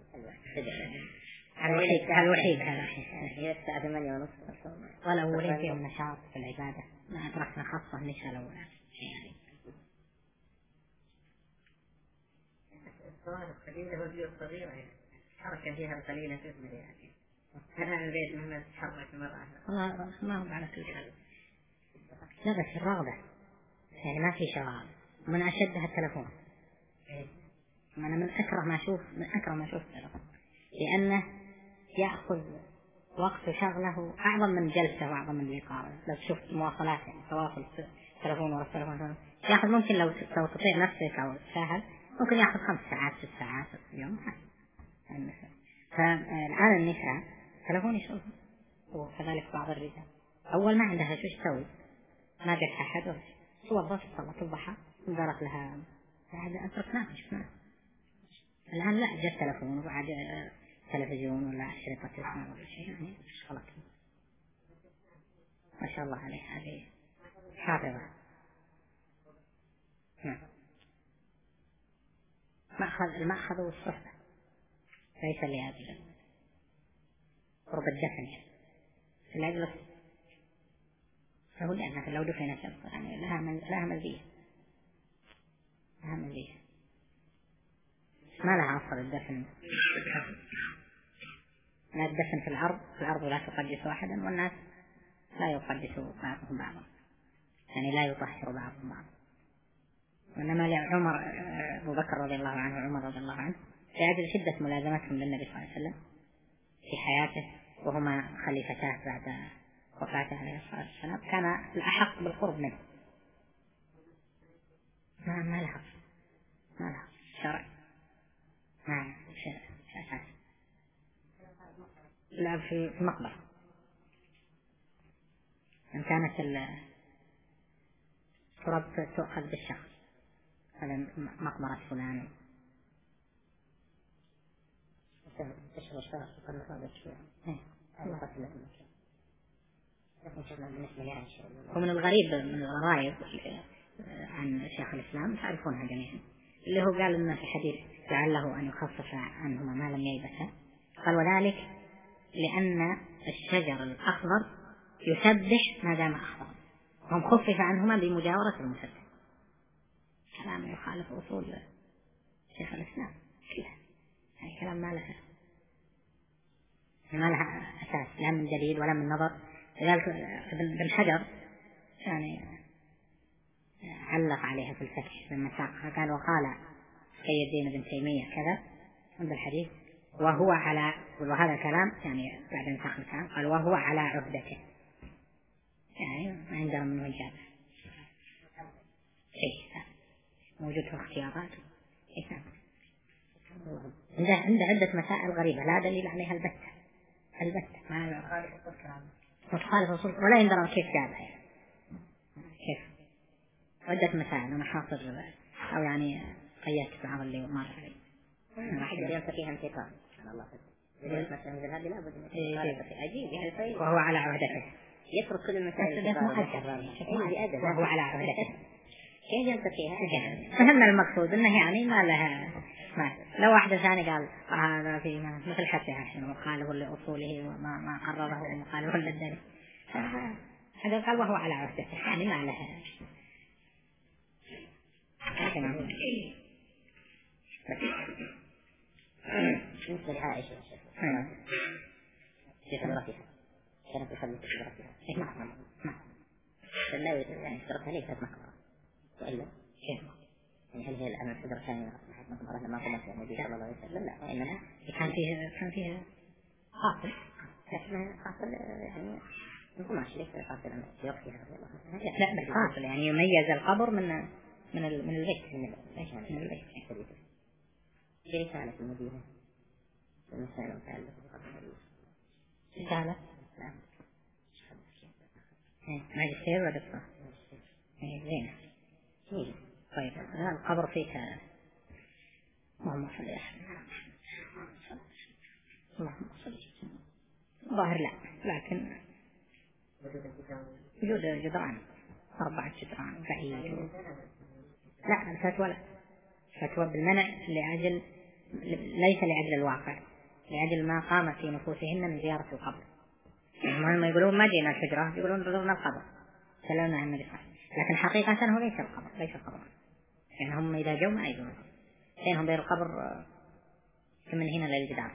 الوحيد هي الساعة 8:30 والأولين فيهم نشاط في العبادة. ما أدركنا خاصة النساء الأولى يعني الصوارف قليلة والبيوت صغيرة حركة فيها قليلة تثمر يعني. أنا البيت مهما تتحرك مرة والله ما هو على كل حال. لا بس الرغبة يعني ما في شغال. من أشدها التلفون. أنا من أكره ما أشوف التلفون لأنه يأخذ وقت شغله أعظم من جلسة وأعظم من الإقامة. لو شفت مواصلات يعني تواصل تلفون ورا التلفون يأخذ ممكن لو تطيع نفسك أو تساهل ممكن يأخذ 5 ساعات 6 ساعات في اليوم. فالآن النساء تلفون يشوف وكذلك بعض الرجال أول ما عندها شو تسوي ما جت أحد توظف صلاة الضحى انذرت لها هذا أتركناه شفناه. الآن لا جت تلفون وبعد تلفزيون ولا شريطة تسمع ولا شيء يعني خلاص ما شاء الله عليه. هذه حافظة. المأخذ والصحبة ليس لأجل قرب الدفن لأجل فهو لأنها لو دفن شخص يعني لها مزية ما لها أصل الدفن. لا الدفن في الأرض لا تقدس أحدا والناس لا يقدس بعضهم بعضا يعني لا يطهر بعضهم بعضا. وإنما لعمر أبو بكر رضي الله عنه وعمر رضي الله عنه لأجل شدة ملازمتهم للنبي صلى الله عليه وسلم في حياته وهما خليفتاه بعد وفاته عليه الصلاة والسلام كان الأحق بالقرب منه. ما لها شرع ما أساس. لا في مقبرة إن كانت التراب تؤخذ بالشخص هذا مقبرة فلان ومن الغريب من الغرائب عن شيخ الإسلام تعرفونها جميعا، اللي هو قال لنا في حديث لعله أن يخفف عنهما ما لم ييبسا، قال وذلك لأن الشجر الأخضر يسبح ما دام أخضر، هم خفف عنهما بمجاورة المسبح. كلام يخالف أصول شيخ الإسلام كلها، هذا كلام ما لها أساس لا من دليل ولا من نظر. لذلك ابن حجر يعني علق عليها في الفتح لما ساقها، قال وقال سيد الدين بن تيمية كذا عند الحديث وهو على، وهذا الكلام يعني بعد انساخ الكلام قال وهو على عهدته، يعني ما عندهم من وجهة إيه موجود في اختيارات إيه. عنده عدة مسائل غريبة لا دليل عليها البتة ما متخالف أصول ولا يندرى كيف جابها يعني. كيف عدة مسائل أنا حاصر أو يعني قيدت بعض اللي مر علي. واحد يلتقي فيها انتقام سبحان الله. مثلا هذه لابد من عجيب يعني وهو على عهدته يترك كل المسائل وهو على عهدته كيف يلتقيها؟ فهمنا المقصود انه يعني ما لها ما لو واحد ثاني قال هذا في مثل حتى مخالف لأصوله وما قرره ومخالف للدليل، هذا قال وهو على عهدته يعني ما لها. بالنسبة لعائشة في خبرتها كانت تصلي في خبرتها نعم لا يعني اشتركها ليست مقبرة وإلا كيف يعني هل هي الآن الحجرة ثانية مقبرة لما قمت النبي صلى الله عليه وسلم؟ لا وإنما كان فيها قاصل قاصل يعني القماش ليس قاصلا في وقتها لا بس قاصل يعني يميز القبر من البيت من البيت في رسالة في المدينة المسائل المتعلقة بقبر النبي رسالة ماجستير ولا دكتوراه؟ زين طيب القبر فيها اللهم صل على اللهم صل ظاهر لا لكن وجود جدران 4 جدران بعيد لا الفتوى بالمنع لأجل ليس لأجل الواقع لأجل ما قام في نفوسهن من زيارة القبر. هم يقولون ما جينا الحجرة يقولون زرنا القبر سلمنا عن النبي صلى الله عليه وسلم، لكن حقيقة هو ليس القبر يعني هم إذا جو ما يجون بينهم بين القبر من هنا للجدار.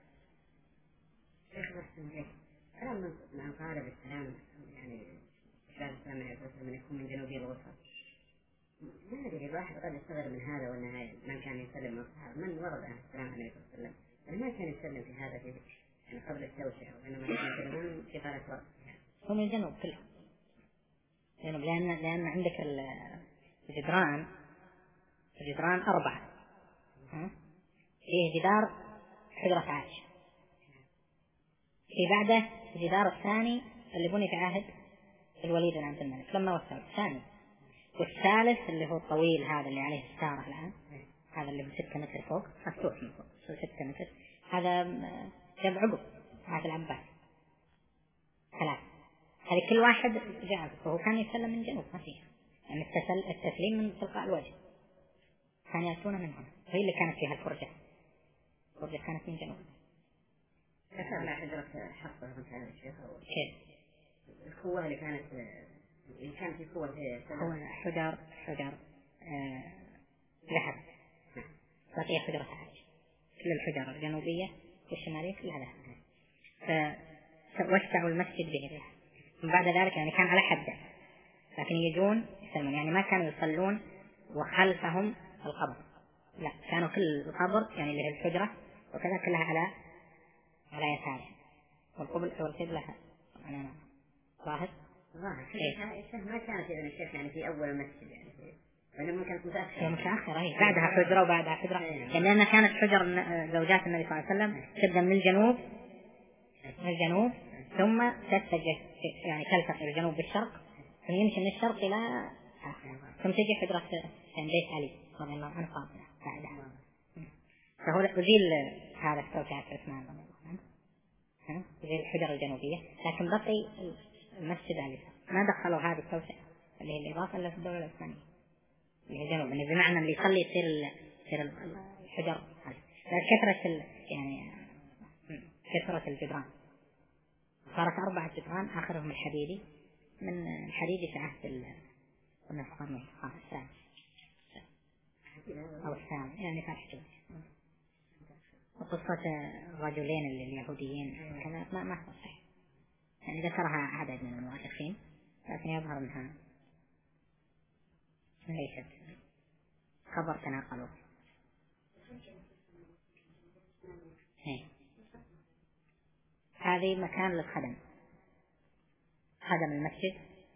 كلام مع طالب السلام يعني إسلام السلام عليه وسلم يكون من جنوبي الوسط ما أدري الواحد قد يستغرب من هذا وأن من كان يسلم من الصحابة من ورد عن السلام عليه وسلم يعني ما كان يسلم في هذا في يعني قبل التوسعة وإنما كان يسلمون في قارة الوسط هم الجنوب كله جنوب لأن عندك الجدران 4 فيه جدار حجرة عائشة في بعده الجدار الثاني اللي بني في عهد الوليد بن عبد الملك لما وسع الثاني، والثالث اللي هو الطويل هذا اللي عليه الستارة الآن هذا اللي ب6 متر فوق مفتوح من فوق 6 متر هذا جنب عقب عهد العباس 3 هذه كل واحد جاء وهو كان يسلم من جنوب ما فيها يعني التسليم من تلقاء الوجه كان يأتون من هنا وهي اللي كانت فيها الفرجة كانت من جنوب. على حجرة حفصة مثلا الشيخ كيف القوة اللي كانت في قوة هو حجر ذهب بقي حجرة عائشة كل الحجر الجنوبية والشمالية كلها ذهب فوسعوا المسجد به من بعد ذلك يعني كان على حده لكن يجون يسلمون يعني ما كانوا يصلون وخلفهم القبر لا كانوا كل القبر يعني اللي هي الحجرة وكذا كلها على يساره والقبلة أنا ظاهر ما كانت إذا الشيخ يعني في أول المسجد يعني وإنما كانت متأخرة هي بعدها حجرة وبعدها حجرة لأن كانت حجر زوجات النبي صلى الله عليه وسلم تبدأ من الجنوب ثم تتجه يعني تلتقي الجنوب بالشرق ثم يمشي من الشرق إلى ثم تجي حجرة بيت علي رضي الله عنه فاطمة بعدها فهو أزيل هذا التوسعة عثمان رضي الله عنه أزيل الحجر الجنوبية لكن بقي المسجد على اليسار، ما دخلوا هذه التوسعة اللي هي الإضافة إلا في الدولة الإسلامية اللي هي جنوب، يعني بمعنى اللي يصلي يصير الحجر كثرة يعني كثرة الجدران، صارت 4 جدران آخرهم الحديدي، من الحديدي في عهد النصرانية الثاني أو الثاني يعني كان حجر. وقصة الرجلين اليهوديين كذا ما صحيح، يعني ذكرها عدد من المؤرخين لكن يظهر أنها ليست خبر تناقلوا. هذه مكان للخدم، خدم المسجد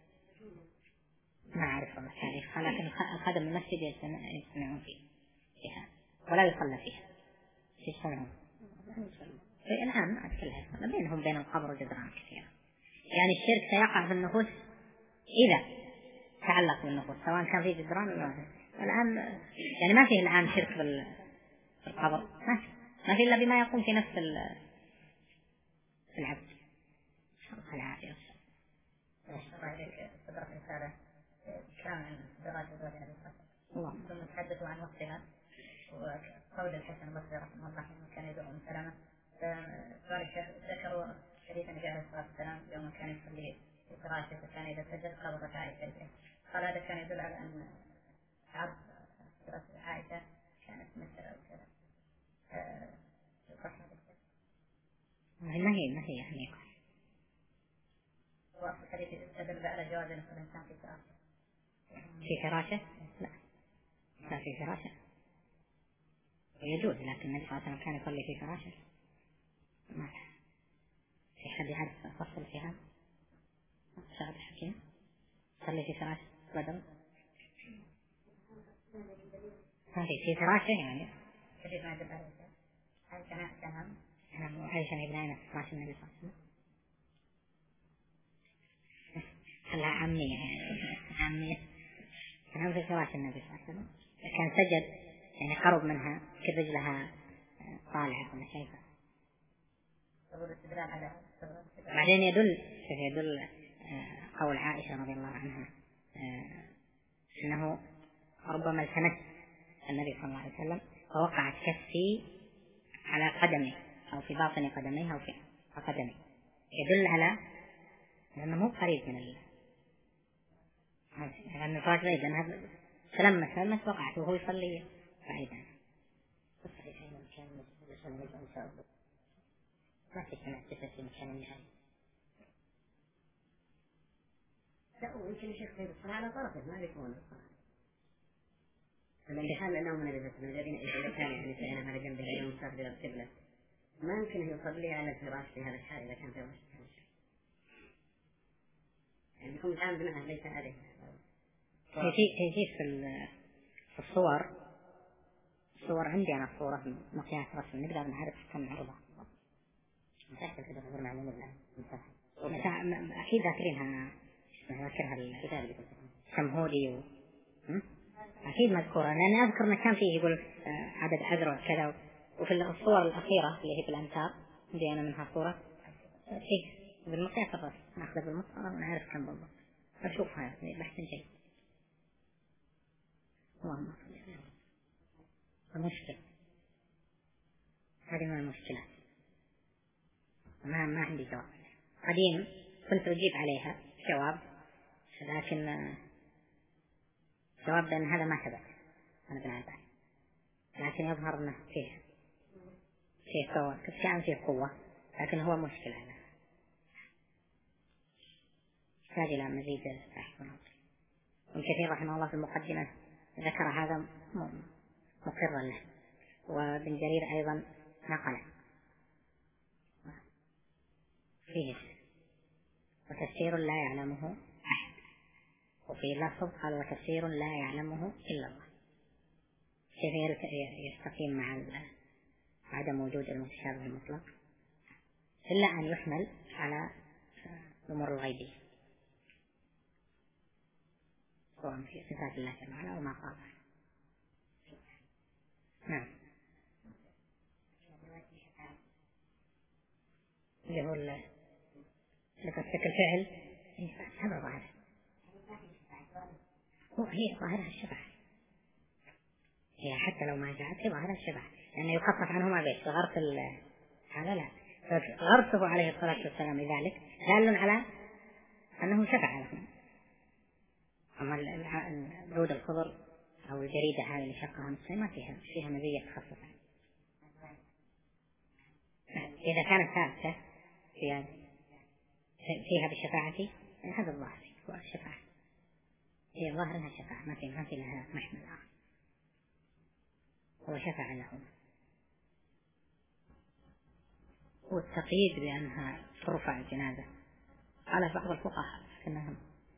ما أعرف التاريخ، لكن خدم المسجد يجتمعون فيها ولا يصلى فيها. يجتمعون الآن أتكلم بينهم بين القبر جدران كثيرة، يعني الشرك سيقع في النفوس إذا تعلق بالنفوس سواء كان في جدران ولا الآن، يعني ما فيه الآن شرك في القبر، ما فيه إلا بما يقوم في نفس العبد. العافية صدرت رسالة كامل دراسة زوجها للقتل ثم تحدثوا عن وقتها وقول الحسن البصري رحمه الله كان يدعو من سلامة. سؤال الشيخ ذكروا حديث النبي عليه الصلاة والسلام يوم كان يصلي في فراشه فكان إذا سجد قبضت عائشة، قال هذا كان يدل على أن عرض عائشة كانت مثل كذا. ما هي يعني وفي الحديث يستدل على جواز نصف الإنسان في فراشه. في فراشه؟ لا في فراشه يجوز، لكن النبي صلى الله عليه وسلم كان يصلي في فراشه. ما في حد يعرف فصل في هذا؟ شاهد الحكيم صلي في فراشه بدل في فراشه يعني حديث ما يدل على أنا عايشة بناء فراش النبي صلى الله عليه وسلم. خلها عامية يعني عامية، كان في فراش النبي صلى الله عليه وسلم، كان سجد يعني قرب منها كرجلها طالعة ولا شايفة. بعدين يدل قول عائشة رضي الله عنها أنه ربما التمس النبي صلى الله عليه وسلم فوقعت كفي على قدمي أو في باطن قدميه أو في قدمي، يدل على أنه مو قريب من لأن الفراش بعيد، لأنها تلمس وقعت وهو يصلي بعيدا. ما في سمع في مكان النهاية. لا ويمكن الشيخ خير الصلاة على طرفه ما يكون الذي حال أنهم من الذين إذا كان يعني سأنا على جنبه يوم مستقبل القبلة ما يمكن يصلي على الفراش في هذا الحال إذا كان فراش يعني يكون الآن بناء ليس عليه. تجي في الصور عندي أنا صورة مقياس رسم نقدر نعرف كم عرضها. أكيد ذاكرينها، ذاكرها الشمهوري أكيد مذكورة، لأن أذكر أنه كان فيه يقول عدد أذرع كذا، وفي الصور الأخيرة اللي هي في الأمتار عندي أنا منها صورة فيه بالمقياس الرسم، نأخذ بالمسطرة ونعرف كم بالضبط. أشوفها بحث جيد. اللهم صل. المشكلة هذه من المشكلات ما عندي جواب. قديم كنت أجيب عليها جواب، لكن جواب بأن هذا ما ثبت أنا بنعرفه، لكن يظهر أنه فيه قوة، كان فيه قوة، لكن هو مشكلة هذا يحتاج إلى مزيد بحث. والكثير رحمه الله في المقدمة ذكر هذا مقرا له، وابن جرير أيضا نقله فيه وتفسير لا يعلمه أحد، وفي لفظ قال وتفسير لا يعلمه إلا الله. كيف يستقيم مع عدم وجود المتشابه المطلق إلا أن يحمل على الأمور الغيبية سواء في صفات الله تعالى وما قال. نعم اللي هو لتفسير الفعل هذا ظاهر، هي ظاهرها الشفاعة، هي حتى لو ما جاءت هي ظاهرها الشفاعة، لأنه يخفف عنهما بيش غرس هذا لا، فغرسه عليه الصلاة والسلام لذلك دال على أنه شفع لهم. أما العود الخضر أو الجريدة هذه اللي شقها نصفين ما فيها مزية تخفف. إذا كانت ثابتة فيها بالشفاعة هذا الظاهر هو الشفاعة، هي ظاهر أنها شفاعة، ما في لها محمل آخر، هو شفع لهم. والتقييد بأنها ترفع الجنازة على بعض الفقهاء أنهم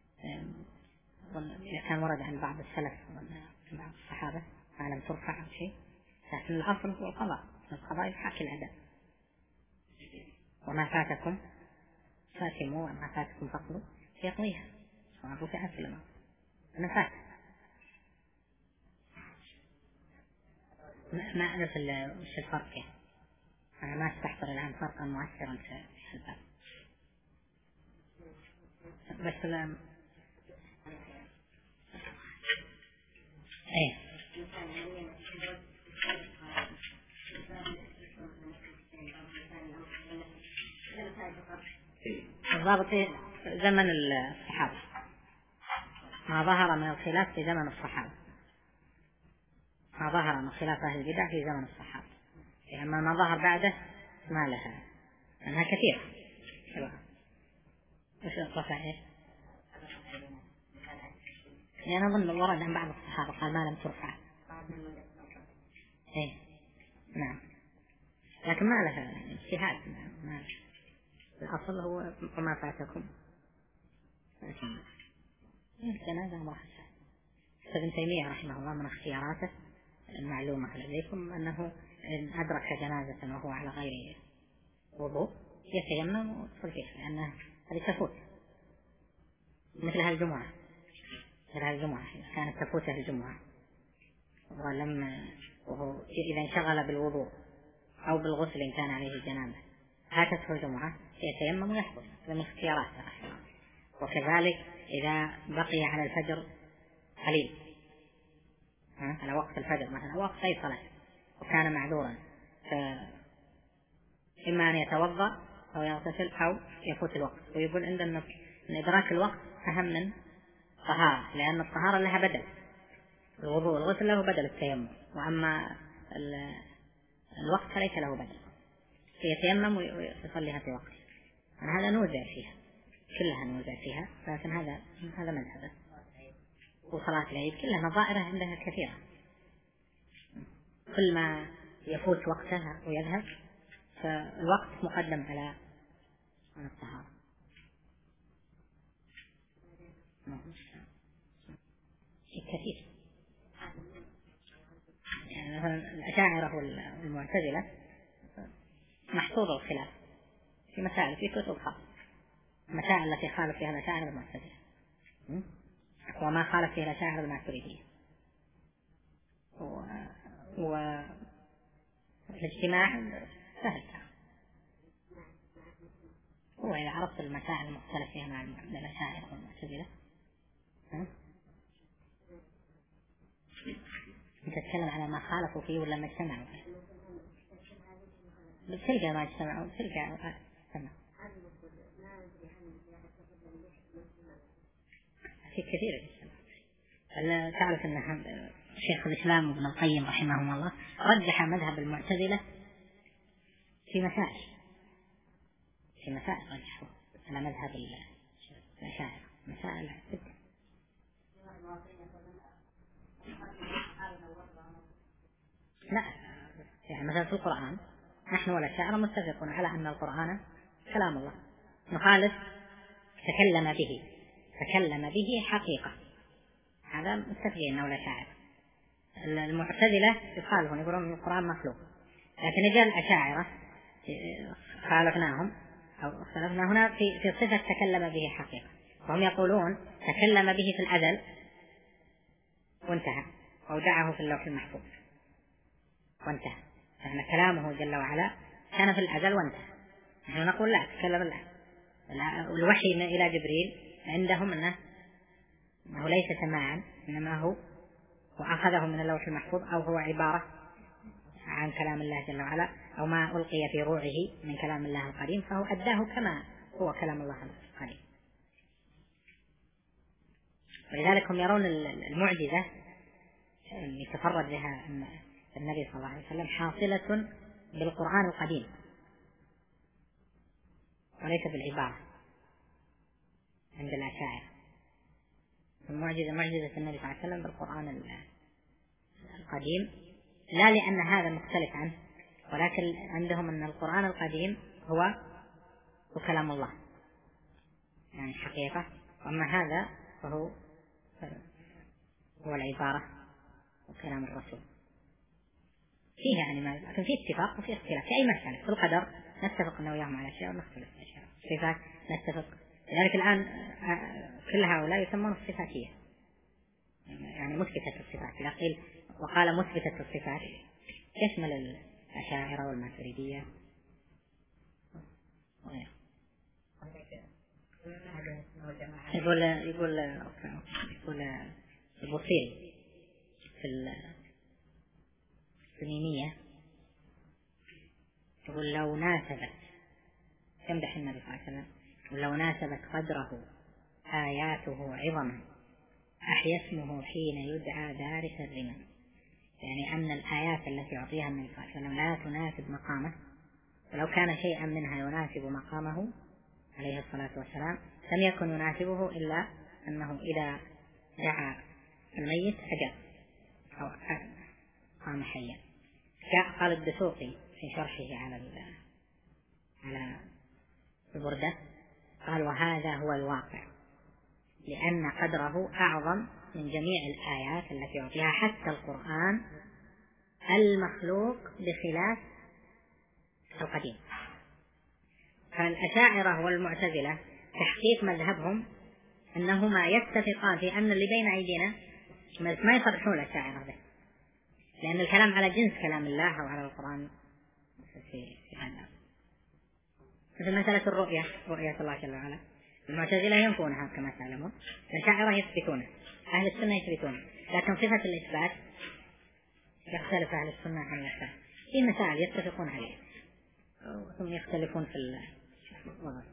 كان ورد عن بعض السلف وبعض الصحابة ما لم ترفع أو شيء، لكن الأصل هو القضاء يحاكي الأداء، وما فاتكم فاتموا وما فاتكم فقلوا يقضيها سواء رفعت ولا ما فات. ما أعرف وش الفرق يعني، أنا ما استحضر الآن فرقا مؤثرا في الباب، بس ايه الضابط زمن الصحابة، ما ظهر من الخلاف في زمن الصحابة، ما ظهر من خلاف أهل البدع في زمن الصحابة، أما ما ظهر بعده ما لها أنها كثيرة. وش الرفع إيش؟ يعني أظن الورد عن بعض الصحابة قال ما لم ترفع. إيه نعم، لكن ما لها اجتهاد، الأصل هو ما فاتكم. الجنازة أمر حسن. ابن تيمية رحمه الله من اختياراته المعلومة لديكم أنه إن أدرك جنازة وهو على غير وضوء يتيمم ويدخل فيها، لأنه هذه تفوت مثل هالجمعة كانت تفوته الجمعة وهو إذا انشغل بالوضوء أو بالغسل إن كان عليه جنابة فاتته الجمعة يتيمم ويحضر، من اختياراته رحمه الله. وكذلك إذا بقي على الفجر قليل على وقت الفجر مثلا وقت أي صلاة وكان معذورا، إما أن يتوضأ أو يغتسل أو يفوت الوقت، ويقول عندنا أن إدراك الوقت أهم من طهارة، لأن الطهارة لها بدل، الوضوء الغسل له بدل التيمم، وأما الوقت فليس له بدل، يتيمم ويصليها في وقت. هذا نوزع فيها كلها نوزع فيها، لكن هذا مذهبه. وصلاة العيد كلها نظائر عندها كثيرة، كل ما يفوت وقتها ويذهب فالوقت مقدم على الطهارة. شيء كثير، يعني مثلا الأشاعرة والمعتزلة محفوظ الخلاف في مسائل في كتب خاصة، المسائل التي خالف فيها الأشاعرة والمعتزلة وما خالف فيها الأشاعرة والماتريدية، والاجتماع سهل، وإذا عرفت المسائل المختلف فيها مع الأشاعرة والمعتزلة أنت تتكلم على ما خالفوا فيه ولا ما اجتمعوا فيه؟ بتلقى ما اجتمعوا بتلقى في كثير. تعرف أن شيخ الإسلام ابن القيم رحمه الله رجح مذهب المعتزلة في مسائل رجحوا على مذهب الأشاعرة، مسائل لا يعني مثلا في القرآن نحن والأشاعرة متفقون على أن القرآن كلام الله، نخالف تكلم به حقيقة، هذا متفقين أنه الأشاعرة. المعتزلة يخالفون يقولون القرآن مخلوق، لكن جاء الأشاعرة خالفناهم أو اختلفنا هنا في صفة تكلم به حقيقة، وهم يقولون تكلم به في الأزل وانتهى، أودعه في اللوح المحفوظ وانتهى، يعني كلامه جل وعلا كان في الأزل وانتهى. نحن نقول لا، تكلم الوحي إلى جبريل عندهم أنه ليس سماعا، إنما هو وأخذه من اللوح المحفوظ، أو هو عبارة عن كلام الله جل وعلا، أو ما ألقي في روعه من كلام الله القديم، فهو أداه كما هو كلام الله القديم. ولذلك هم يرون المعجزة اللي تفرد بها النبي صلى الله عليه وسلم حاصلة بالقرآن القديم وليس بالعبارة عند الأشاعرة. معجزة النبي صلى الله عليه وسلم بالقرآن القديم، لا لأن هذا مختلف عنه، ولكن عندهم أن القرآن القديم هو كلام الله يعني حقيقة، وأما هذا فهو العبارة وكلام الرسول. فيه يعني لكن في اتفاق وفي اختلاف في أي مسألة. في القدر نتفق أنه وياهم على أشياء ونختلف في أشياء. الصفات نتفق، لذلك الآن كل هؤلاء يسمون الصفاتية، يعني مثبتة الصفات. إذا قيل وقال مثبتة الصفات يشمل الأشاعرة والماتريدية وغيره. يقول البوصيري في الميمية، يقول لو ناسبت، يمدح النبي صلى الله عليه وسلم، ولو ناسبت قدره آياته عظما أحيا اسمه حين يدعى دارس الرمم. يعني أن الآيات التي يعطيها النبي صلى الله عليه وسلم لا تناسب مقامه، ولو كان شيئا منها يناسب مقامه عليه الصلاة والسلام لم يكن يناسبه إلا أنه إذا دعا الميت أجاب أو قام حيا. قال الدسوقي في شرحه على البردة، قال وهذا هو الواقع، لأن قدره أعظم من جميع الآيات التي يعطيها حتى القرآن المخلوق بخلاف القديم. فالأشاعرة والمعتزلة تحقيق مذهبهم أنهما يتفقان في أن اللي بين أيدينا ما يصرحون الأشاعرة به، لأن الكلام على جنس كلام الله أو على القرآن في هذا. في مسألة رؤية الله جل وعلا المعتزلة ينفونها كما تعلمون، الأشاعرة يثبتونه، أهل السنة يثبتونه، لكن صفة الإثبات يختلف أهل السنة عن الإثبات في مسائل يتفقون عليها ثم يختلفون في الوضع.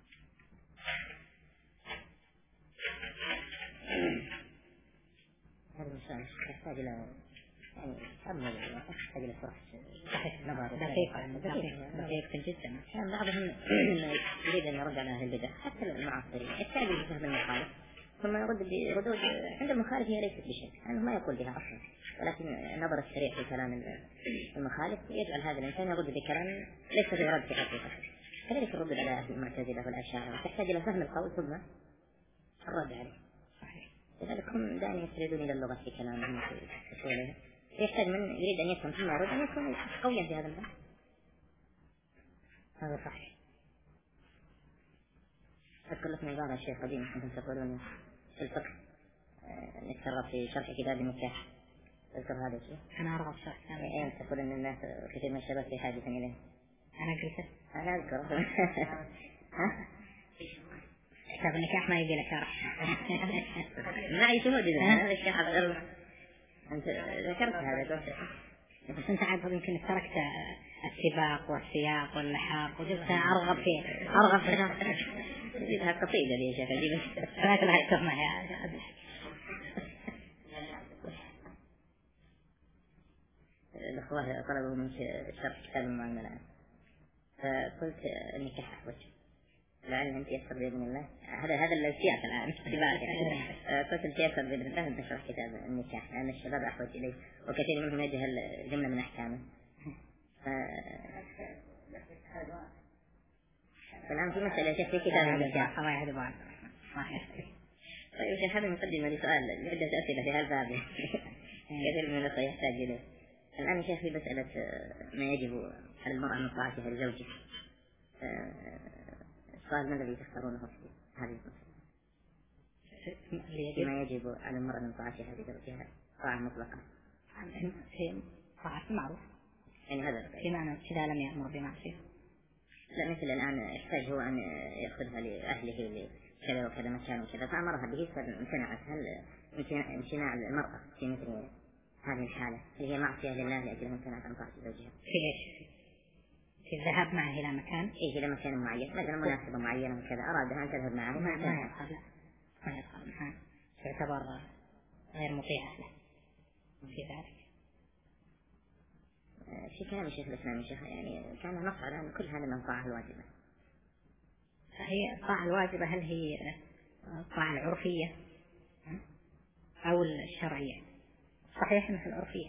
هذا المسائل تحتاج إلى تحتاج إلى فرح نظر دقيقة جدا. كان بعضهم يريد أن يرد على أهل البدع حتى المعاصرين يستعجل بفهم المخالف ثم يرد بردود عند المخالف هي ليست بشيء، يعني ما يقول بها أصلا، ولكن النظر السريع في كلام المخالف يجعل هذا الإنسان يرد بكلام ليس في رد في حقيقة. كذلك الرد على أهل المعتزلة والأشاعرة تحتاج إلى فهم القول ثم الرد عليه. لذلك هم دائما يستندون إلى اللغة في كلامهم في أصولها، يحتاج من يريد أن يفهم ثم يرد أن يكون قويا في هذا الباب. هذا صحيح. أذكر لكم عبارة الشيخ قديم أنتم تقولون في الفقه نتسرب في شرح كتاب النكاح، أذكر هذا الشيء. أنا أرغب شرح تقول أن الناس كثير من الشباب في حاجة إليه. أنا قلت أنا أذكر كتاب النكاح ما يبي له شرح. معي شهود هذا الشيخ أنت ذكرت هذا بس أنت عاد يمكن تركت السباق والسياق واللحاق وجبت أرغب في جيبها قصيدة لي يا شيخ أجيبها فلك لها التهمة يا الأخوة طلبوا من شرح كتاب المعاملات، فقلت النكاح أحوج لعل أنت يسر بإذن الله. هذا السياسة الآن قلت أنت يسر بإذن الله أن تشرح كتاب النكاح لأن الشباب أحوج إليه وكثير منهم يجهل جملة من أحكامه. الآن في مسألة شيخ في كتاب النكاح الله يهدي بعض. طيب شيخ هذا مقدمة لسؤال عدة أسئلة في هالباب كثير من الأخوة يحتاج إليه. الآن يا شيخ في مسألة ما يجب على المرأة من طاعتها لزوجها، السؤال ما الذي تختارونه في هذه المسألة؟ ما يجب على المرأة من طاعتها لزوجها طاعة مطلقة. هي طاعة المعروف، يعني هذا بمعنى إذا لم يأمر بمعصية. لا مثل الآن يحتاج هو أن يأخذها لأهله كذا وكذا مكان وكذا، فأمرها به فامتنعت. هل امتناع المرأة في مثل هذه الحالة هي معصية لله لأجل امتناعت عن طاعة زوجها؟ في إيش؟ في الذهاب معه إلى مكان؟ إيه، إلى مكان معين، مثلا مناسبة معينة وكذا، أرادها أن تذهب معه ما يدخل، ما يدخل، تعتبر غير مطيعة له في ذلك. في كلام الشيخ الإسلام الشيخ يعني كان نص على أن كل هذا من الطاعة الواجبة. هي الطاعة الواجبة هل هي الطاعة العرفية أو الشرعية؟ صحيح مثل العرفية،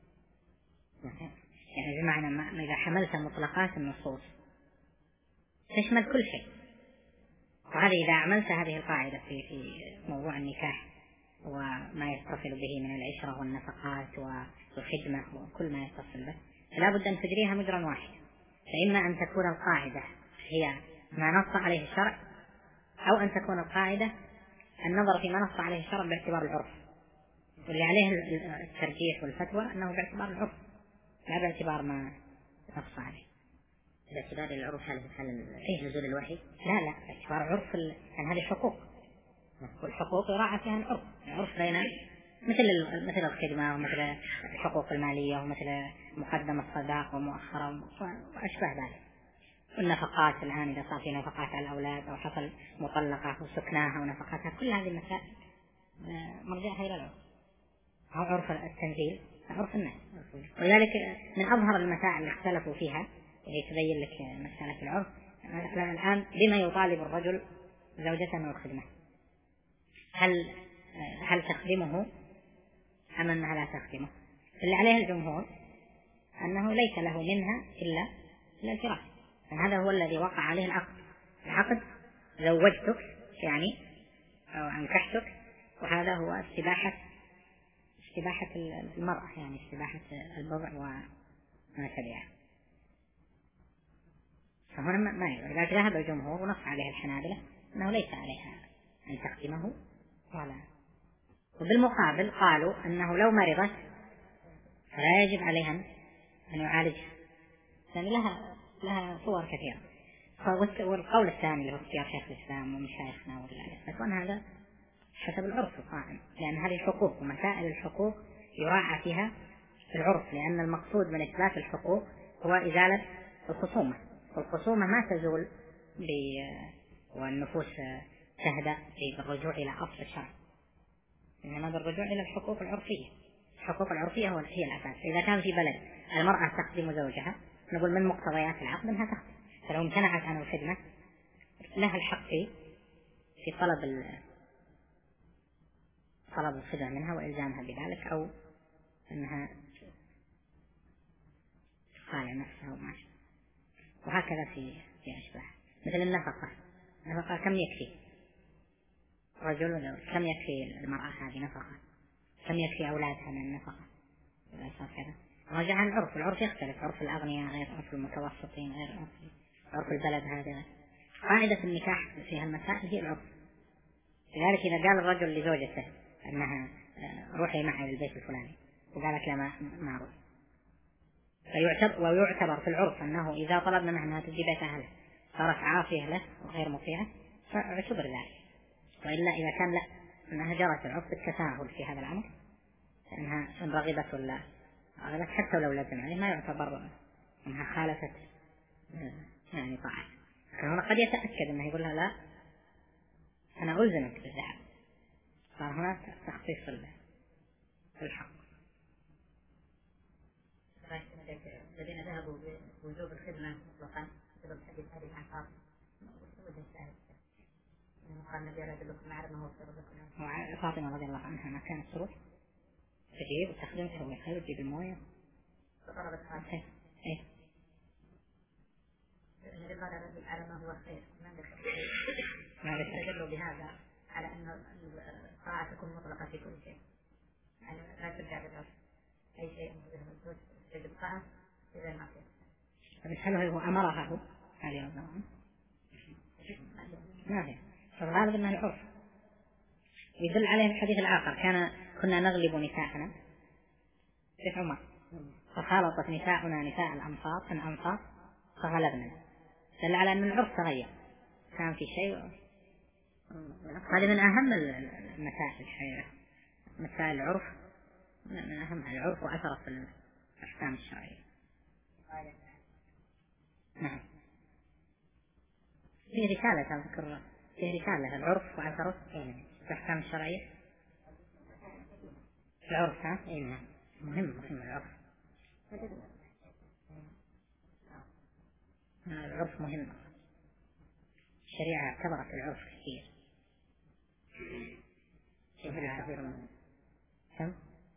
يعني بمعنى إذا حملت مطلقات النصوص تشمل كل شيء، وهذا إذا عملت هذه القاعدة في موضوع النكاح وما يتصل به من العشرة والنفقات والخدمة وكل ما يتصل به، فلا بد أن تجريها مجرى واحد. فإما أن تكون القاعدة هي ما نص عليه الشرع، أو أن تكون القاعدة النظر فيما نص عليه الشرع باعتبار العرف، واللي عليه الترجيح والفتوى أنه باعتبار العرف لا باعتبار ما نص عليه. باعتبار العرف حال نزول الوحي؟ لا باعتبار عرف، يعني هذه حقوق، والحقوق يراعى فيها العرف. العرف بين مثل الخدمة ومثل الحقوق المالية ومثل مقدم الصداق ومؤخرة وأشبه ذلك، والنفقات الآن إذا صار في نفقات على الأولاد أو حصل مطلقة وسكناها ونفقاتها، كل هذه المسائل مرجعها إلى العرف، أو عرف التنزيل، عرف الناس. ولذلك من أظهر المسائل اللي اختلفوا فيها وهي تبين لك مسألة العرف الآن بما يطالب الرجل زوجته من الخدمة، هل تخدمه أم أنها لا تخدمه؟ اللي عليه الجمهور أنه ليس له منها إلا الفراش، هذا هو الذي وقع عليه العقد زوجتك يعني أو أنكحتك، وهذا هو استباحة المرأة، يعني استباحة البضع وما تبعه. فهنا ما لذلك ذهب الجمهور ونص عليه الحنابلة أنه ليس عليها أن تخدمه ولا. وبالمقابل قالوا أنه لو مرضت فلا يجب عليها أن يعالجها، يعني لها صور كثيرة. والقول الثاني اللي هو اختيار شيخ الإسلام ومشايخنا وأن هذا حسب العرف القائم، لأن هذه الحقوق ومسائل الحقوق يراعى فيها العرف، لأن المقصود من إثبات الحقوق هو إزالة الخصومة، والخصومة ما تزول والنفوس تهدأ بالرجوع إلى أصل الشرع، إنما بالرجوع إلى الحقوق العرفية. الحقوق العرفية هي الأساس. إذا كان في بلد المرأة تخدم زوجها نقول من مقتضيات العقد أنها تخدم، فلو امتنعت عن الخدمة لها الحق في طلب الخدمة منها وإلزامها بذلك، أو أنها تخالع نفسها وماشي. وهكذا في أشباه مثل النفقة كم يكفي رجل وزوج، كم يكفي المرأة هذه نفقة، كم يكفي أولادها من النفقة إذا صار كذا. رجع عن العرف يختلف، عرف الأغنياء غير عرف المتوسطين غير عرف البلد هذا. قاعدة النكاح في هالمسائل هي العرف. لذلك إذا قال الرجل لزوجته أنها روحي معي للبيت الفلاني وقالت لا ما أروح، ويعتبر في العرف أنه إذا طلبنا منها تجي بيت أهله صارت عافية له وغير مطيعة فاعتبر ذلك. وإلا إذا كان لا أنها جرت العرف بالتساهل في هذا الأمر، أنها إن رغبت ولا رغبت حتى لو لزم عليه ما يعتبر أنها خالفت يعني طاعة. فهنا قد يتأكد أنه يقول لها لا أنا ألزمك بالذهاب، صار هنا تخصيص الحق. الذين ذهبوا بوجوب الخدمة مطلقا بسبب حديث هذه الأنصار وجه الشاهد قال النبي عليه الصلاة والسلام على ما هو سبب فاطمة رضي الله عنها ما كانت تروح تجيب وتخدم تسوي خير تجيب الموية فطلبت هذا إيه قال على ما هو خير ما استدلوا بهذا على أن الطاعة تكون مطلقة في كل شيء، يعني لا ترجع للعرف أي شيء مطلق يجب طاعة إذا ما فيه. بس هل هو أمرها هو عليه الصلاة ما فيه، فالغالب أنه العرف. يدل عليه الحديث الآخر كنا نغلب نساءنا في عمر فخالطت نساؤنا نساء الأنصار فغلبنا، دل على أن العرف تغير، كان في شيء هذه من أهم المسائل الحقيقة، مسائل العرف من أهمها العرف وأثره في الأحكام الشرعية. نعم في رسالة أذكر في رسالة العرف وأثره في الأحكام الشرعية. العرف ها؟ إيه نعم مهم العرف. العرف مهم، الشريعة اعتبرت العرف كثير. كم؟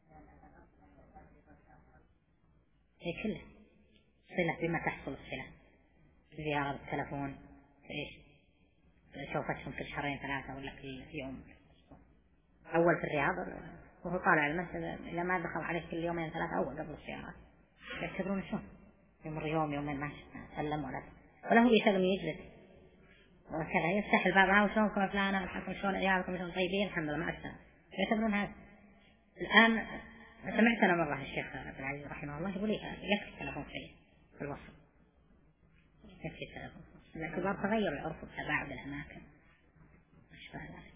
هي كله صلة بما تحصل الصلة، زيارة بالتلفون، إيش شوفتهم كل شهرين ثلاثة ولا كل يوم. أول في الرياض وهو طالع المسجد إذا ما دخل عليه كل يومين ثلاثة أول قبل الزيارة يعتبرون شلون يمر يومين ما سلم ولا هو يشغل يجلس وكذا يفتح الباب وشلونكم فلانة والحكم شلون عيالكم شلون طيبين الحمد لله مع السلامة يعتبرون هذا. الآن سمعت أنا مرة الشيخ عبد العزيز رحمه الله يقول يكفي التلفون في الوصف، يكفي التلفون باعتبار تغير العرف وتباعد الأماكن أشبه ذلك.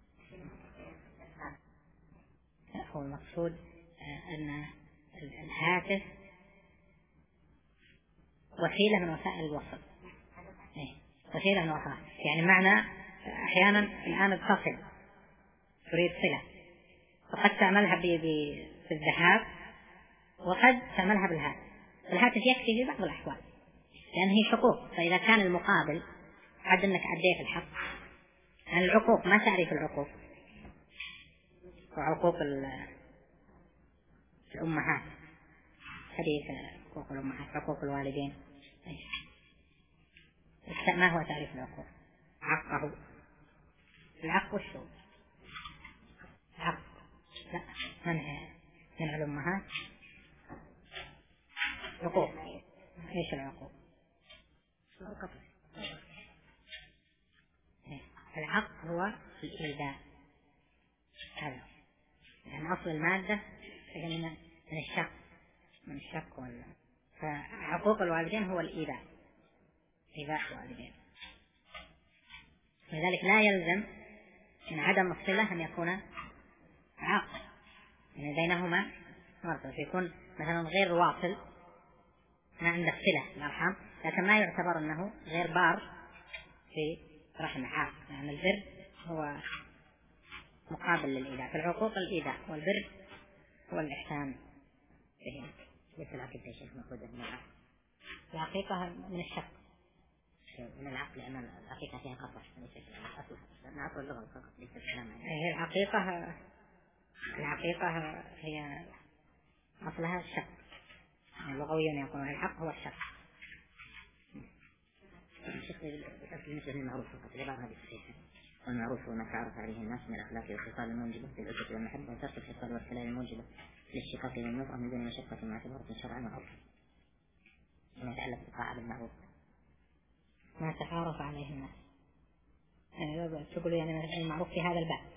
هو المقصود أن الهاتف وسيلة من وسائل الوصل، وسيلة من وسائل يعني معنى أحيانا الآن اتصل تريد صلة فقد تعملها في الذهاب وقد تعملها بالهاتف. الهاتف يكفي في بعض الأحوال لأن هي حقوق، فإذا كان المقابل عد أنك أديت الحق. يعني العقوق ما تعرف العقوق وعقوق الأمهات، حديث حقوق الأمهات حقوق الوالدين. ما هو تعريف العقوق؟ عقه العق والشو عق لا منع الأمهات عقوق. ايش العقوق؟ العق هو الإيذاء، هذا يعني أصل المادة من الشق ولا. فحقوق الوالدين هو الإيذاء، إيذاء الوالدين. لذلك لا يلزم من عدم الصلة أن يكون عق، يعني بينهما مرتبط، يكون مثلا غير واصل ما عنده صلة الأرحام لكن ما يعتبر أنه غير بار في رحم عاق، يعني البر هو مقابل للإيذاء. فالعقوق الإيذاء والبر هو الإحسان به. ليس العقيقة يا شيخ مأخوذة من العقل؟ العقيقة من الشق من العقل لأن العقيقة فيها قطع أصلها أصل اللغة فقط ليس الكلام عنها. هي العقيقة هي أصلها الشق، اللغويا يقولون الحق هو الشق. بالنسبة للمعروف فقط العبارة هذه صحيحة. والمعروف هو ما تعرف عليه الناس من الأخلاق والخصال الموجبة للأسرة والمحبة وترك الخصال والخلال الموجبة للشقاق والنفرة من دون مشقة معتبرة شرعا وعرفا. ما يتعلق بالطاعة بالمعروف ما تعرف عليه الناس، يعني تقول يعني المعروف في هذا الباب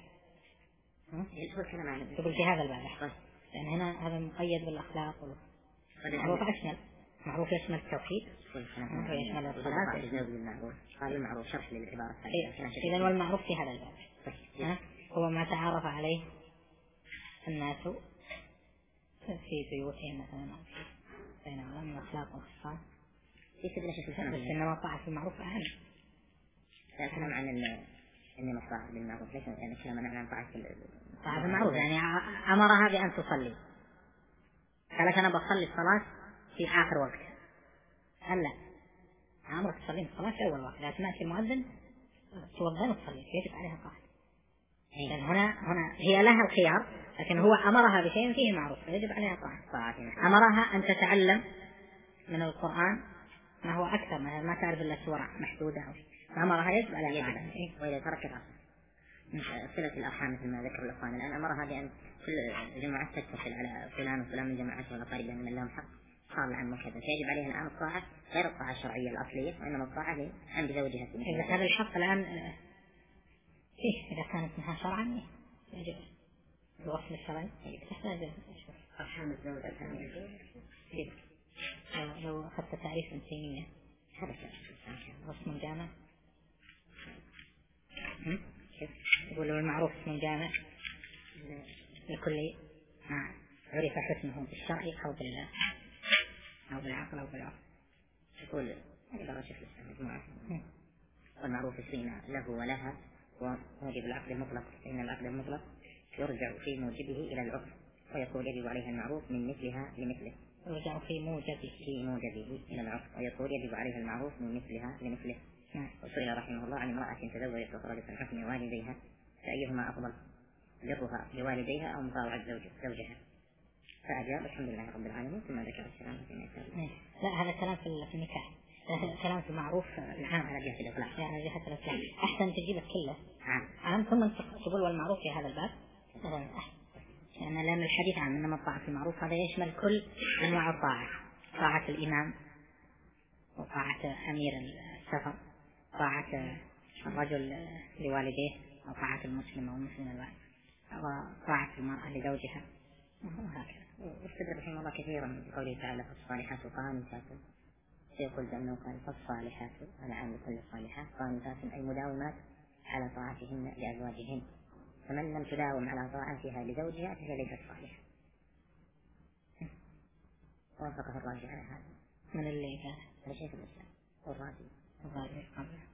تقول في هذا الباب لأن هنا هذا مقيد بالأخلاق والمعروف أشمل. معروف يشمل التوحيد ويشمل الصلاة. قال المعروف شرح للعبارة. إذن والمعروف في هذا الباب هو ما تعرف عليه الناس في بيوتهم مثلا بينهم من الأخلاق والخصال. بس إنما طاعة المعروف أهم. الكلام عن إن الطاعة بالمعروف ليس يعني كلام عن طاعة المعروف يعني أمرها بأن تصلي، قالت أنا بصلي الصلاة في آخر وقت، هل لا أمرك تصلي الصلاة في أول وقت، لا تماشي المؤذن توضأ وتصلي يجب عليها طاعة. لأن هنا هي لها الخيار لكن هو أمرها بشيء فيه معروف فيجب عليها طاعة. أمرها أن تتعلم من القرآن ما هو أكثر ما تعرف إلا سورة محدودة فأمرها يجب عليها طاعة. وإذا تركت صلة الأرحام مثل ما ذكر الأخوان الآن أمرها بأن كل جماعة تتصل على فلان وفلان من جماعته والأقارب من لهم حق صار عن كذا فيجب عليها الآن الطاعة غير الطاعة الشرعية الأصلية وإنما الطاعة عن بزوجها. إذا هذا الحق الآن إذا كانت منها شرعا يجب الوصل الشرعي تحتاج أرحام الزوجة لو أخذت تعريف من تيمية هذا رسم الجامع كيف يقول المعروف اسم جامع لكل ما عرف حسنه بالشرع أو بالعقل أو بالعرف. يقول عبارة شيخ الإسلام مجموعة والمعروف اسمنا له ولها وموجب العقد المطلق، فإن العقد المطلق يرجع في موجبه إلى العرف ويقول يجب عليها المعروف من مثلها لمثله. يرجع في موجبه إلى العرف ويقول يجب عليها المعروف من مثلها لمثله. وسئل رحمه الله عن امرأة تزوجت وخرجت عن حكم والديها فأيهما أفضل برها لوالديها أو مطاوعة زوجها؟ فأجاب الحمد لله رب العالمين ثم ذكر الكلام في النكاح. لا هذا كلام في النكاح، كلام في المعروف العام على جهة الإطلاق. على جهة الإطلاق أحسن تجيبه كله عام ثم تقول والمعروف في هذا الباب أحسن، لأن الحديث عن إنما الطاعة في المعروف هذا يشمل كل أنواع الطاعة، طاعة الإمام وطاعة أمير السفر، طاعة الرجل لوالديه أو طاعة المسلم أو المسلم وطاعة المرأة لزوجها وهكذا. واستدل رحمه الله كثيرا بقوله تعالى فالصالحات قانتات، سيقول بأنه قال فالصالحات على عام كل الصالحات قانتات أي مداومات على طاعتهن لأزواجهن، فمن لم تداوم على طاعتها لزوجها فهي ليست صالحة. وافقه الرازي على هذا. من اللي قال؟ هذا شيخ الإسلام والرازي قبله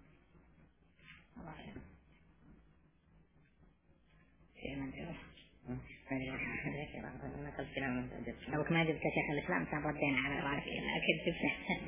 لو ما جبت شيخ الإسلام كان ردينا على الرازي، لكن جبت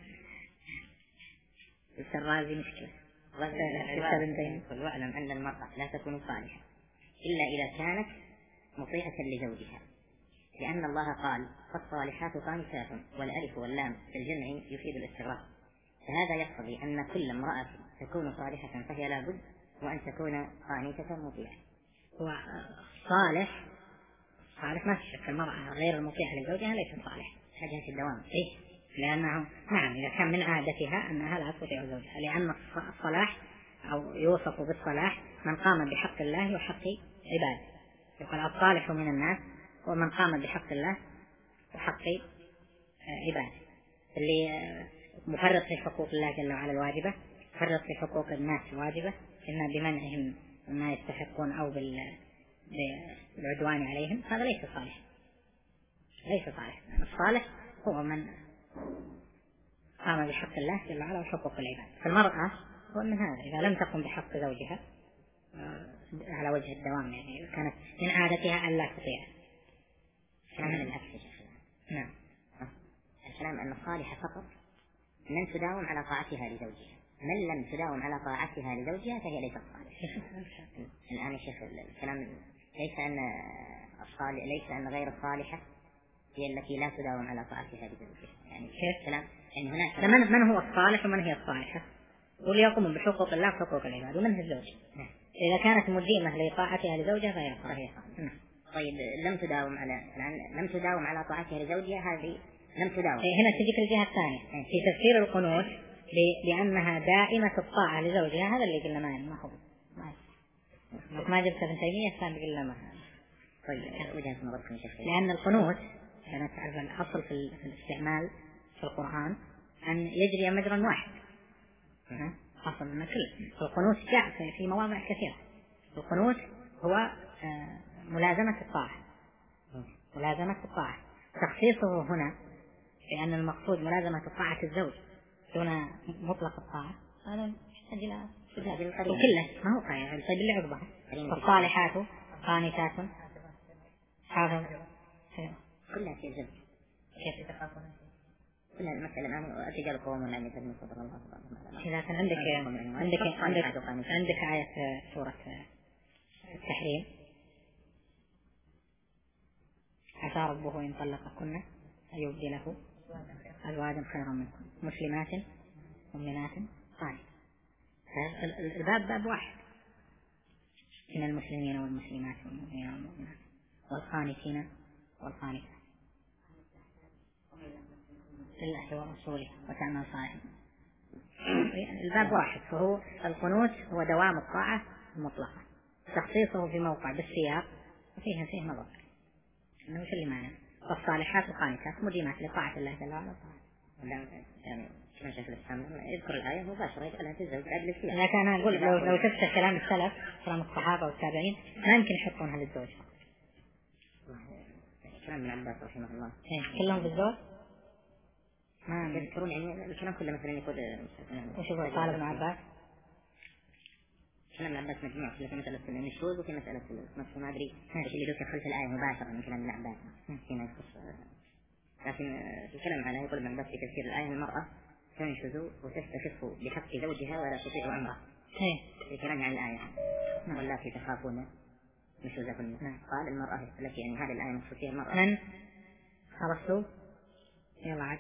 الرازي مشكلة. واعلم أن المرأة لا تكون صالحة إلا إذا كانت مطيعة لزوجها، لأن الله قال فالصالحات قانتات والألف واللام في الجمع يفيد الاستغراق، فهذا يقتضي أن كل امرأة تكون صالحة فهي لا بد وأن تكون قانتة مطيعة. وصالح ما في شك المرأة غير المطيعة لزوجها ليست صالحة حاجة في الدوام. لأنه نعم إذا كان من عادتها أنها لا تطيع زوجها، لأن الصلاح أو يوصف بالصلاح من قام بحق الله وحق عباده، يقول الصالح من الناس ومن قام بحق الله وحق عباده، اللي مفرط في حقوق الله جل وعلا الواجبة، مفرط في حقوق الناس الواجبة، إما بمنعهم ما يستحقون أو بالعدوان عليهم، هذا ليس صالح. الصالح هو من قام بحق الله جل وعلا وحقوق العباد. فالمرأة هو من هذا إذا لم تقم بحق زوجها على وجه الدوام، يعني كانت من عادتها أن لا تطيع. كلام العكس يا شيخ. نعم. الكلام أن الصالحة فقط من تداوم على طاعتها لزوجها، من لم تداوم على طاعتها لزوجها فهي ليست صالحة. الآن يا شيخ الكلام ليس أن غير الصالحة هي التي لا تداوم على طاعتها لزوجها، يعني كيف كلام يعني هناك من هو الصالح ومن هي الصالحة، وليقوم بحقوق الله وحقوق العباد، ومن هي الزوج. إذا كانت مديمة لطاعتها لزوجها فهي صالحة. طيب لم تداوم على طاعتها لزوجها، هذه لم تداوم. هنا تجيك الجهة الثانية في تفسير القنوت لأنها دائمة الطاعة لزوجها، هذا اللي قلنا ما هو ما جبت ابن تيمية كان بيقول ما. طيب وجهة نظركم يا شيخ؟ لأن القنوت كانت تعرف الأصل في الاستعمال في القرآن أن يجري مجرى واحد، أصل من كله. القنوت جاء في مواضع كثيرة. القنوت هو ملازمة الطاعة، تخصيصه هنا لأن المقصود ملازمة طاعة الزوج دون مطلق الطاعة، هذا كله ما هو طاعة الطيب اللي عقبها. الصالحات قانتات حافظ كلها في الزوج. كيف تخافون؟ كلها المسألة الآن الرجال قوامون على النساء بما فضل الله سبحانه. إذا كان عندك آية سورة التحريم عسى ربه إن طلقكن أن يبدله أزواجا خيرا منكم مسلمات مؤمنات قانتات. الباب باب واحد من المسلمين والمسلمات والمؤمنين والمؤمنات والقانتين والقانتات لله ورسوله وتعمل صالحا. الباب واحد، فهو القنوت هو دوام الطاعة المطلقة، تخصيصه في موقع بالسياق فيه نظر إنه وش اللي معنى. فالصالحات القانتات مديمات لطاعة الله جل وعلا. يعني كما شيخ الإسلام يذكر الآية مباشرة يجعلها تزوج بعد الاختلاف. لكن أنا أقول لو شفت كلام السلف كلام الصحابة والتابعين ما يمكن يحطونها للزوج. كلام ابن عباس رحمه الله كلهم بالزوج ما يذكرون يعني الكلام كله مثلا يقول وش يقول قال ابن عباس؟ كلام ابن عباس مجموع في مسألة النشوز وفي مسألة نفس ما أدري إيش اللي ذكر خلف الآية مباشرة من كلام ابن عباس فيما يخص. لكن الكلام على يقول ابن عباس في تفسير الآية المرأة تنشز وتستخف بحق زوجها ولا تطيع أمره. في كلام عن الآية واللاتي تخافون نشوزهن قال المرأة التي يعني هذه الآية مقصود فيها المرأة. من خلصوا يلا عجل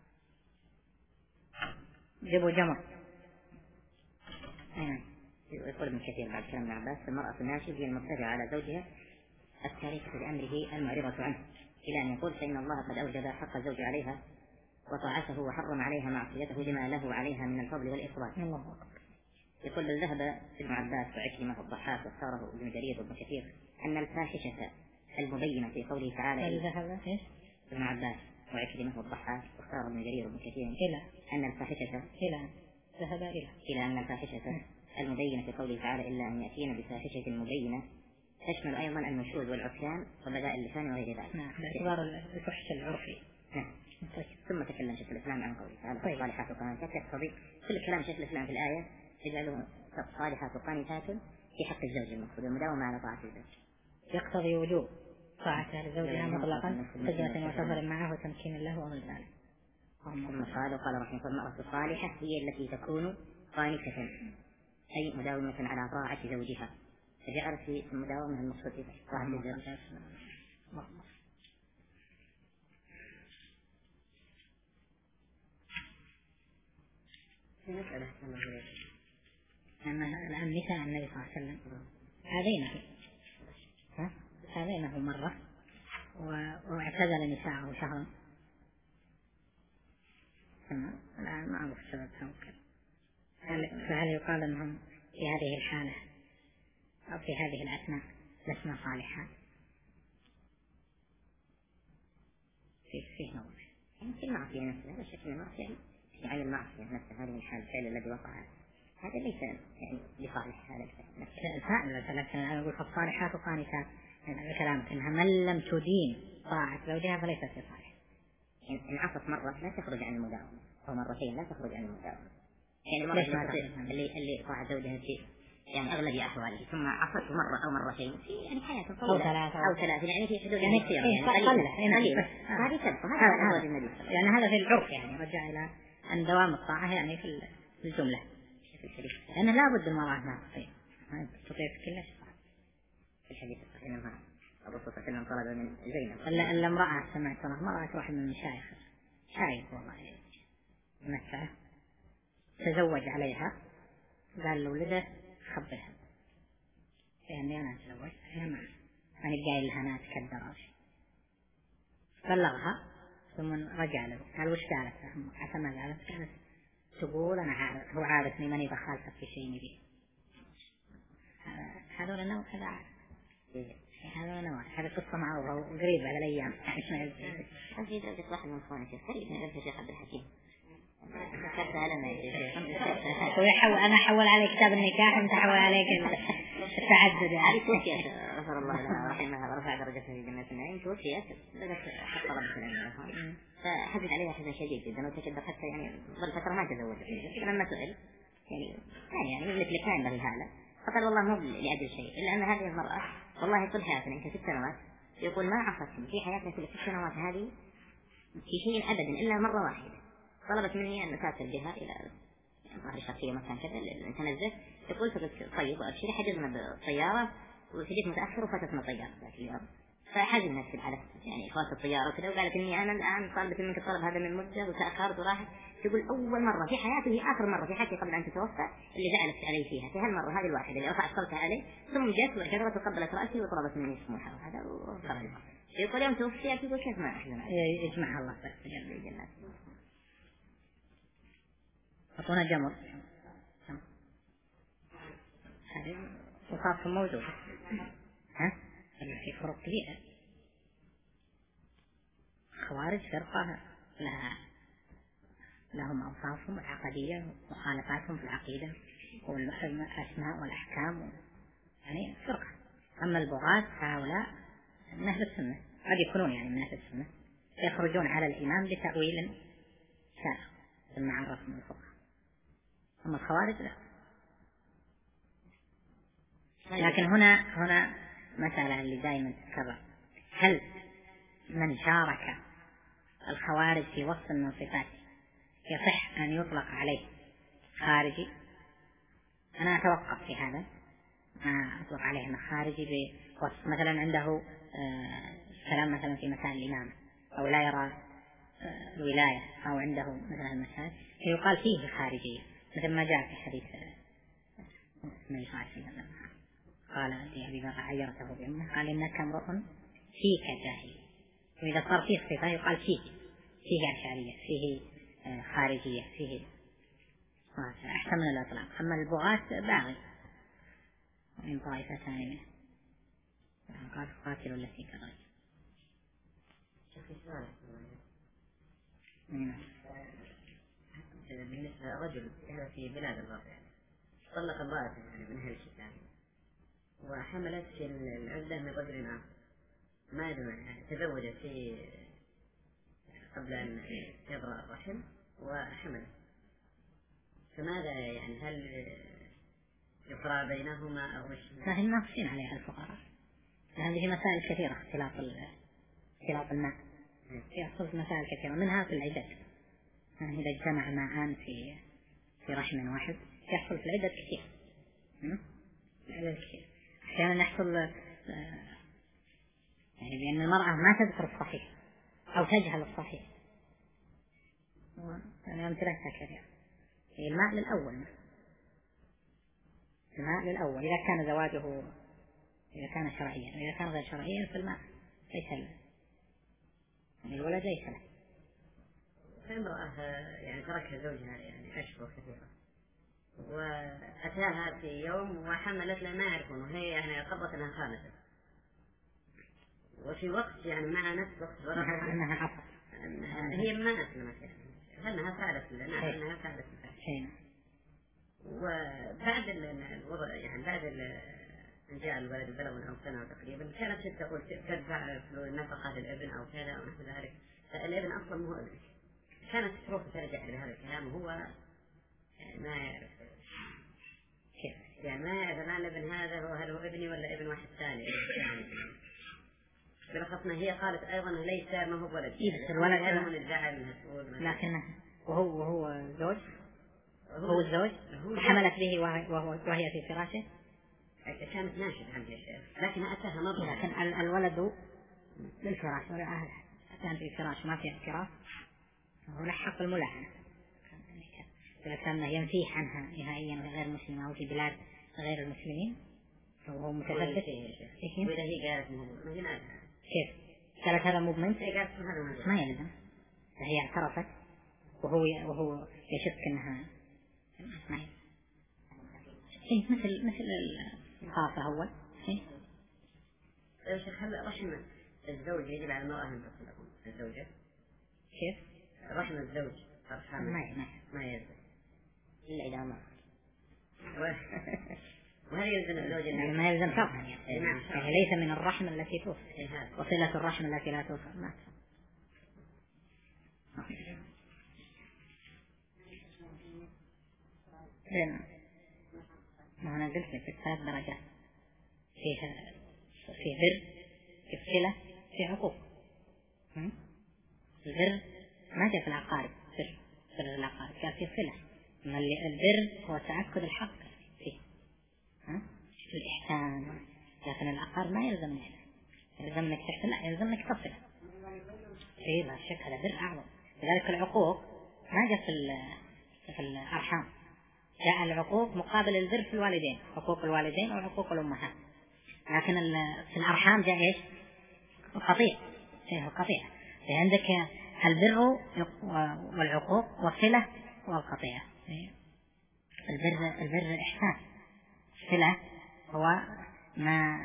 جيبوا جمر. يقول ابن كثير بعد كلام ابن عباس المرأة الناشز هي المرتفعة على زوجها التاركة لأمره المعرضة عنه إلى أن يقول فإن الله قد أوجب حق الزوج عليها وطاعته وحرم عليها معصيته لما له عليها من الفضل والإفضال. يقول بل ذهب ابن عباس وعكرمة والضحاك واختاره ابن جرير وابن كثير أن الفاحشة المبينة في قوله تعالى ابن عباس وعكرمة والضحاك واختاره ابن جرير وابن كثير إلى أن الفاحشة ذهب إلى أن الفاحشة المبينة في قوله تعالى إلا أن يأتين بفاحشة مبينة تشمل أيضا النشوز والعصيان وبذاء اللسان وغير ذلك. باعتبار الفحش العرفي. ثم تكلم شيخ الإسلام عن قوله تعالى صالحات وقانتات يقتضي كل كلام شيخ الإسلام في الآية يجعله صالحات وقانتات في حق الزوج المقصود المداومة على طاعة الزوج يقتضي وجوب طاعة لزوجها مطلقا خدمة وصبر معه وتمكين له وغير ذلك. ثم قال رحمه الله المرأة الصالحة هي التي تكون قانتة أي مداومة على طاعة زوجها فجعل في المداومة المقصود في طاعة الزوج. أن الآن نساء النبي صلى الله عليه وسلم هذينه مرة واعتزل نساءه شهرا الآن ما أعرف سببها فهل يقال أنهم في هذه الحالة أو في هذه الأثناء لسنا صالحات؟ فيه نظر يمكن المعصية نفسها لا شك أن المعصية يعني المعصية نفسها هذه الحال الفعل الذي وقع هذا ليس يعني لصالح هذا الفعل. لكن أنا أقول فالصالحات وقانتات كلامك أنها من لم تدين طاعة زوجها فليست صالحة. إن عصت مرة لا تخرج عن المداومة أو مرتين لا تخرج عن المداومة. يعني المرة اللي طاعة زوجها في يعني أغلب أحواله ثم عصته مرة أو مرتين في يعني حياة طويلة أو ثلاث يعني في حدود يعني كثيرة يعني قليلة هذه سبب هذا النبي يعني هذا في العرف يعني رجع إلى أن دوام الطاعة يعني في الجملة لأنه لا بد المرأة أنها تطيع في كل شيء. في الحديث الصحيح أنها الرسول صلى الله عليه وسلم طلب من زينب إلا امرأة سمعت مرأة واحد من المشايخ شايف والله مكة تزوج عليها قال لولده خبرها يعني أنا تزوجت هي ما أنا قايل لها أنا أتكدر أو شيء بلغها ثم رجع له قال وش قالت حتى ما قالت تقول أنا عارف هو عارفني ماني بخالفك في شيء نبي هذول نوع هذا نوع هذا قصة معروفة وقريبة على الأيام. في زوجة واحد من إخواني قريب من الشيخ عبد الحكيم أنا حول عليك كتاب النكاح وأنت حول عليك التعدد يعني توفيت غفر الله لها رحمها ورفع درجتها في جنة النعيم توفيت بدأت حق طلبة العلم فحدث عليها حزن شديد جدا وتشدد حتى يعني ظل فترة ما تزوجت لما سئل يعني مثل كان له هذا فقال والله مو لأجل شيء إلا أن هذه المرأة والله طول حياتنا يمكن 6 سنوات يقول ما عصتني في حياتنا كل 6 سنوات هذه في شيء أبدا إلا مرة واحدة طلبت مني أن أسافر بها إلى ظهر شخصية مكان كذا تنزل يقول فقلت طيب وأبشري حجزنا بالطيارة وسجيت متأخر وفاتتنا طيارة ذاك اليوم فحزن نفسي على يعني فوات الطيارة وكذا وقالت إني أنا الآن طالبت منك الطلب هذا من مدة وتأخرت وراحت تقول أول مرة في حياتي هي آخر مرة في حياتي قبل أن تتوفى اللي جعلت علي فيها في هالمرة هذه الواحدة اللي رفعت صوتها عليه ثم جت واعتذرت وقبلت رأسي وطلبت مني سموحها وهذا وخرج يقول يوم توفيت يقول كيف ما أحزن عليه يجمعها الله بس الجنات أعطونا جمر هذه وصافة موجودة في فرق كبيرة خوارج فرقة لها لهم أوصافهم العقدية ومخالفاتهم في العقيدة والأسماء والأحكام، يعني فرقة. أما البغاة هؤلاء من أهل السنة، قد يكونون يعني من أهل السنة، يخرجون على الإمام بتأويل سائغ ثم عرفهم الفقهاء. أما الخوارج لا. لكن هنا مسألة اللي دائما تتكرر، هل من شارك الخوارج في وصف من صفات يصح أن يطلق عليه خارجي؟ أنا أتوقف في هذا، ما أطلق عليه أنه خارجي بوصف مثلا عنده كلام مثلا في مسائل الإمامة أو لا يرى الولاية أو عنده مثلا المسائل يقال فيه خارجي، مثل ما جاء في حديث النبي صلى الله عليه وسلم قال لأبي بكر عيرته بأمه قال إنك امرؤ فيك جاهل، وإذا صار فيه صفة يقال فيه أشعرية، فيه خارجية، فيه أحسن من الأطلاق. أما البغاة باغي وإن طائفتان منه قال قاتلوا التي كرهت. بالنسبة لرجل هذا في بلاد الرافع طلق امرأة من أهل الكتاب وحملت في العدة من رجل آخر ما يدري تزوجت في قبل أن يبرأ الرحم وحملت، فماذا يعني هل يقرأ بينهما أو مش؟ فهم ناقصين عليها الفقهاء، هذه مسائل كثيرة، اختلاط الماء يحصل مسائل كثيرة منها في العدد، يعني إذا اجتمع ماءان في رحم واحد يحصل في العدد كثير، أحيانا يحصل يعني بأن المرأة ما تذكر الصحيح أو تجهل الصحيح، يعني أمثلتها كثيرة. الماء للأول إذا كان زواجه إذا كان شرعيا، وإذا كان غير شرعيا فالماء ليس له، يعني الولد ليس له. فامرأة يعني تركها زوجها يعني أشهر كثيرة وأتاها في يوم وحملت لا ما يعرفون، وهي يعني قررت أنها خالته، وفي وقت يعني مع نفس وقت أنها عصر هي ما أسلمت يعني أنها فعلت لنا أنها فعلت وبعد الوضع يعني بعد أن جاء الولد بلغ أو سنة تقريبا كانت تقول تدفع نفقة للابن أو كذا أو نحو ذلك، الابن أصلا مو ابنك، كانت تروح ترجع لهذا الكلام وهو ما يعرف كيف يعني ما يعرف الآن الابن هذا هل هو ابني ولا ابن واحد ثاني. بلخصنا هي قالت أيضا ليس ما هو ولد، بس الولد هذا من الزعل منها تقول لكنه وهو زوج، هو الزوج حملت به وهي في فراشه، كانت ناشدة عندي يا شيخ لكن أتاها نظرة، لكن الولد للفراش ولا أهله كان في فراش ما في اعتراف هو لحق الملاعنة، إذا كان ينفيح عنها نهائيا غير مسلم أو في بلاد غير المسلمين فهو متثبت. وإذا هي قالت كيف قالت هذا مضمن ما يلزم، هي اعترفت وهو يشك أنها ما مثل الخاصة أول. يا شيخ هل رحم الزوج يجب على المرأة أن تصل لكم الزوجة؟ كيف؟ رحم الزوج ما يلزم إلا إذا ما وهل يلزم الزوج يعني ما يلزم شرطا يعني ليس من الرحم التي توصل، وصلة الرحم التي لا توصل ما ما أنا قلت لك 3 درجات، فيه بر، في صلة، في عقوق. البر ما جاء في العقارب، بر العقارب جاء في صلة، أما البر هو تأكد الحق فيه الإحسان، لكن العقارب ما يلزم انك تحسن، لا يلزم انك تصل. اي لا شك هذا بر اعظم. لذلك العقوق ما جاء في الارحام، جاء العقوق مقابل البر في الوالدين، حقوق الوالدين وحقوق الامهات، لكن في الارحام جاء ايش؟ القطيع، فيه القطيع، عندك البر والعقوق والصلة والقطيع. البر إحسان، الصلة هو ما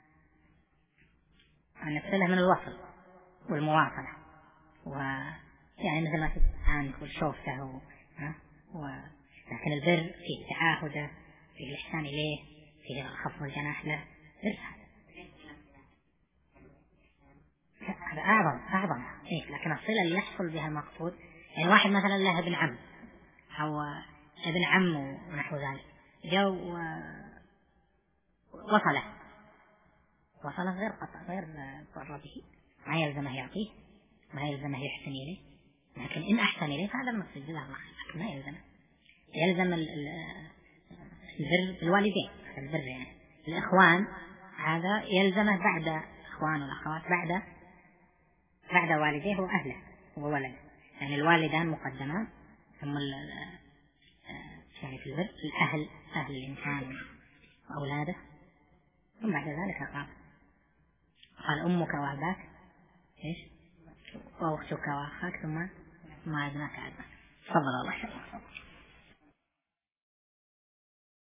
أن الصلة من الوصل والمواصلة، يعني مثل ما عنك والشوفته لكن البر فيه تعاهده، فيه الإحسان إليه، فيه خفض الجناح له، هذا أعظم. لكن الصلة اللي يحصل بها المقصود، يعني واحد مثلا له ابن عم أو ابن عم ونحو ذلك، جو وصله غير قطع، غير ضر به، ما يلزمه يعطيه، ما يلزمه يحسن إليه، لكن إن أحسن إليه فهذا المقصود، جزاه الله خير، لكن ما يلزم البر بالوالدين، البر يعني الإخوان هذا يلزمه بعد إخوان والأخوات بعد والديه وأهله وولده، يعني الوالدان مقدمان، ثم يعني في البر أهل الإنسان وأولاده، ثم بعد ذلك قال أمك وأباك إيش وأختك وأخاك ثم ما أدناك عدنا. تفضل الله يسلمك.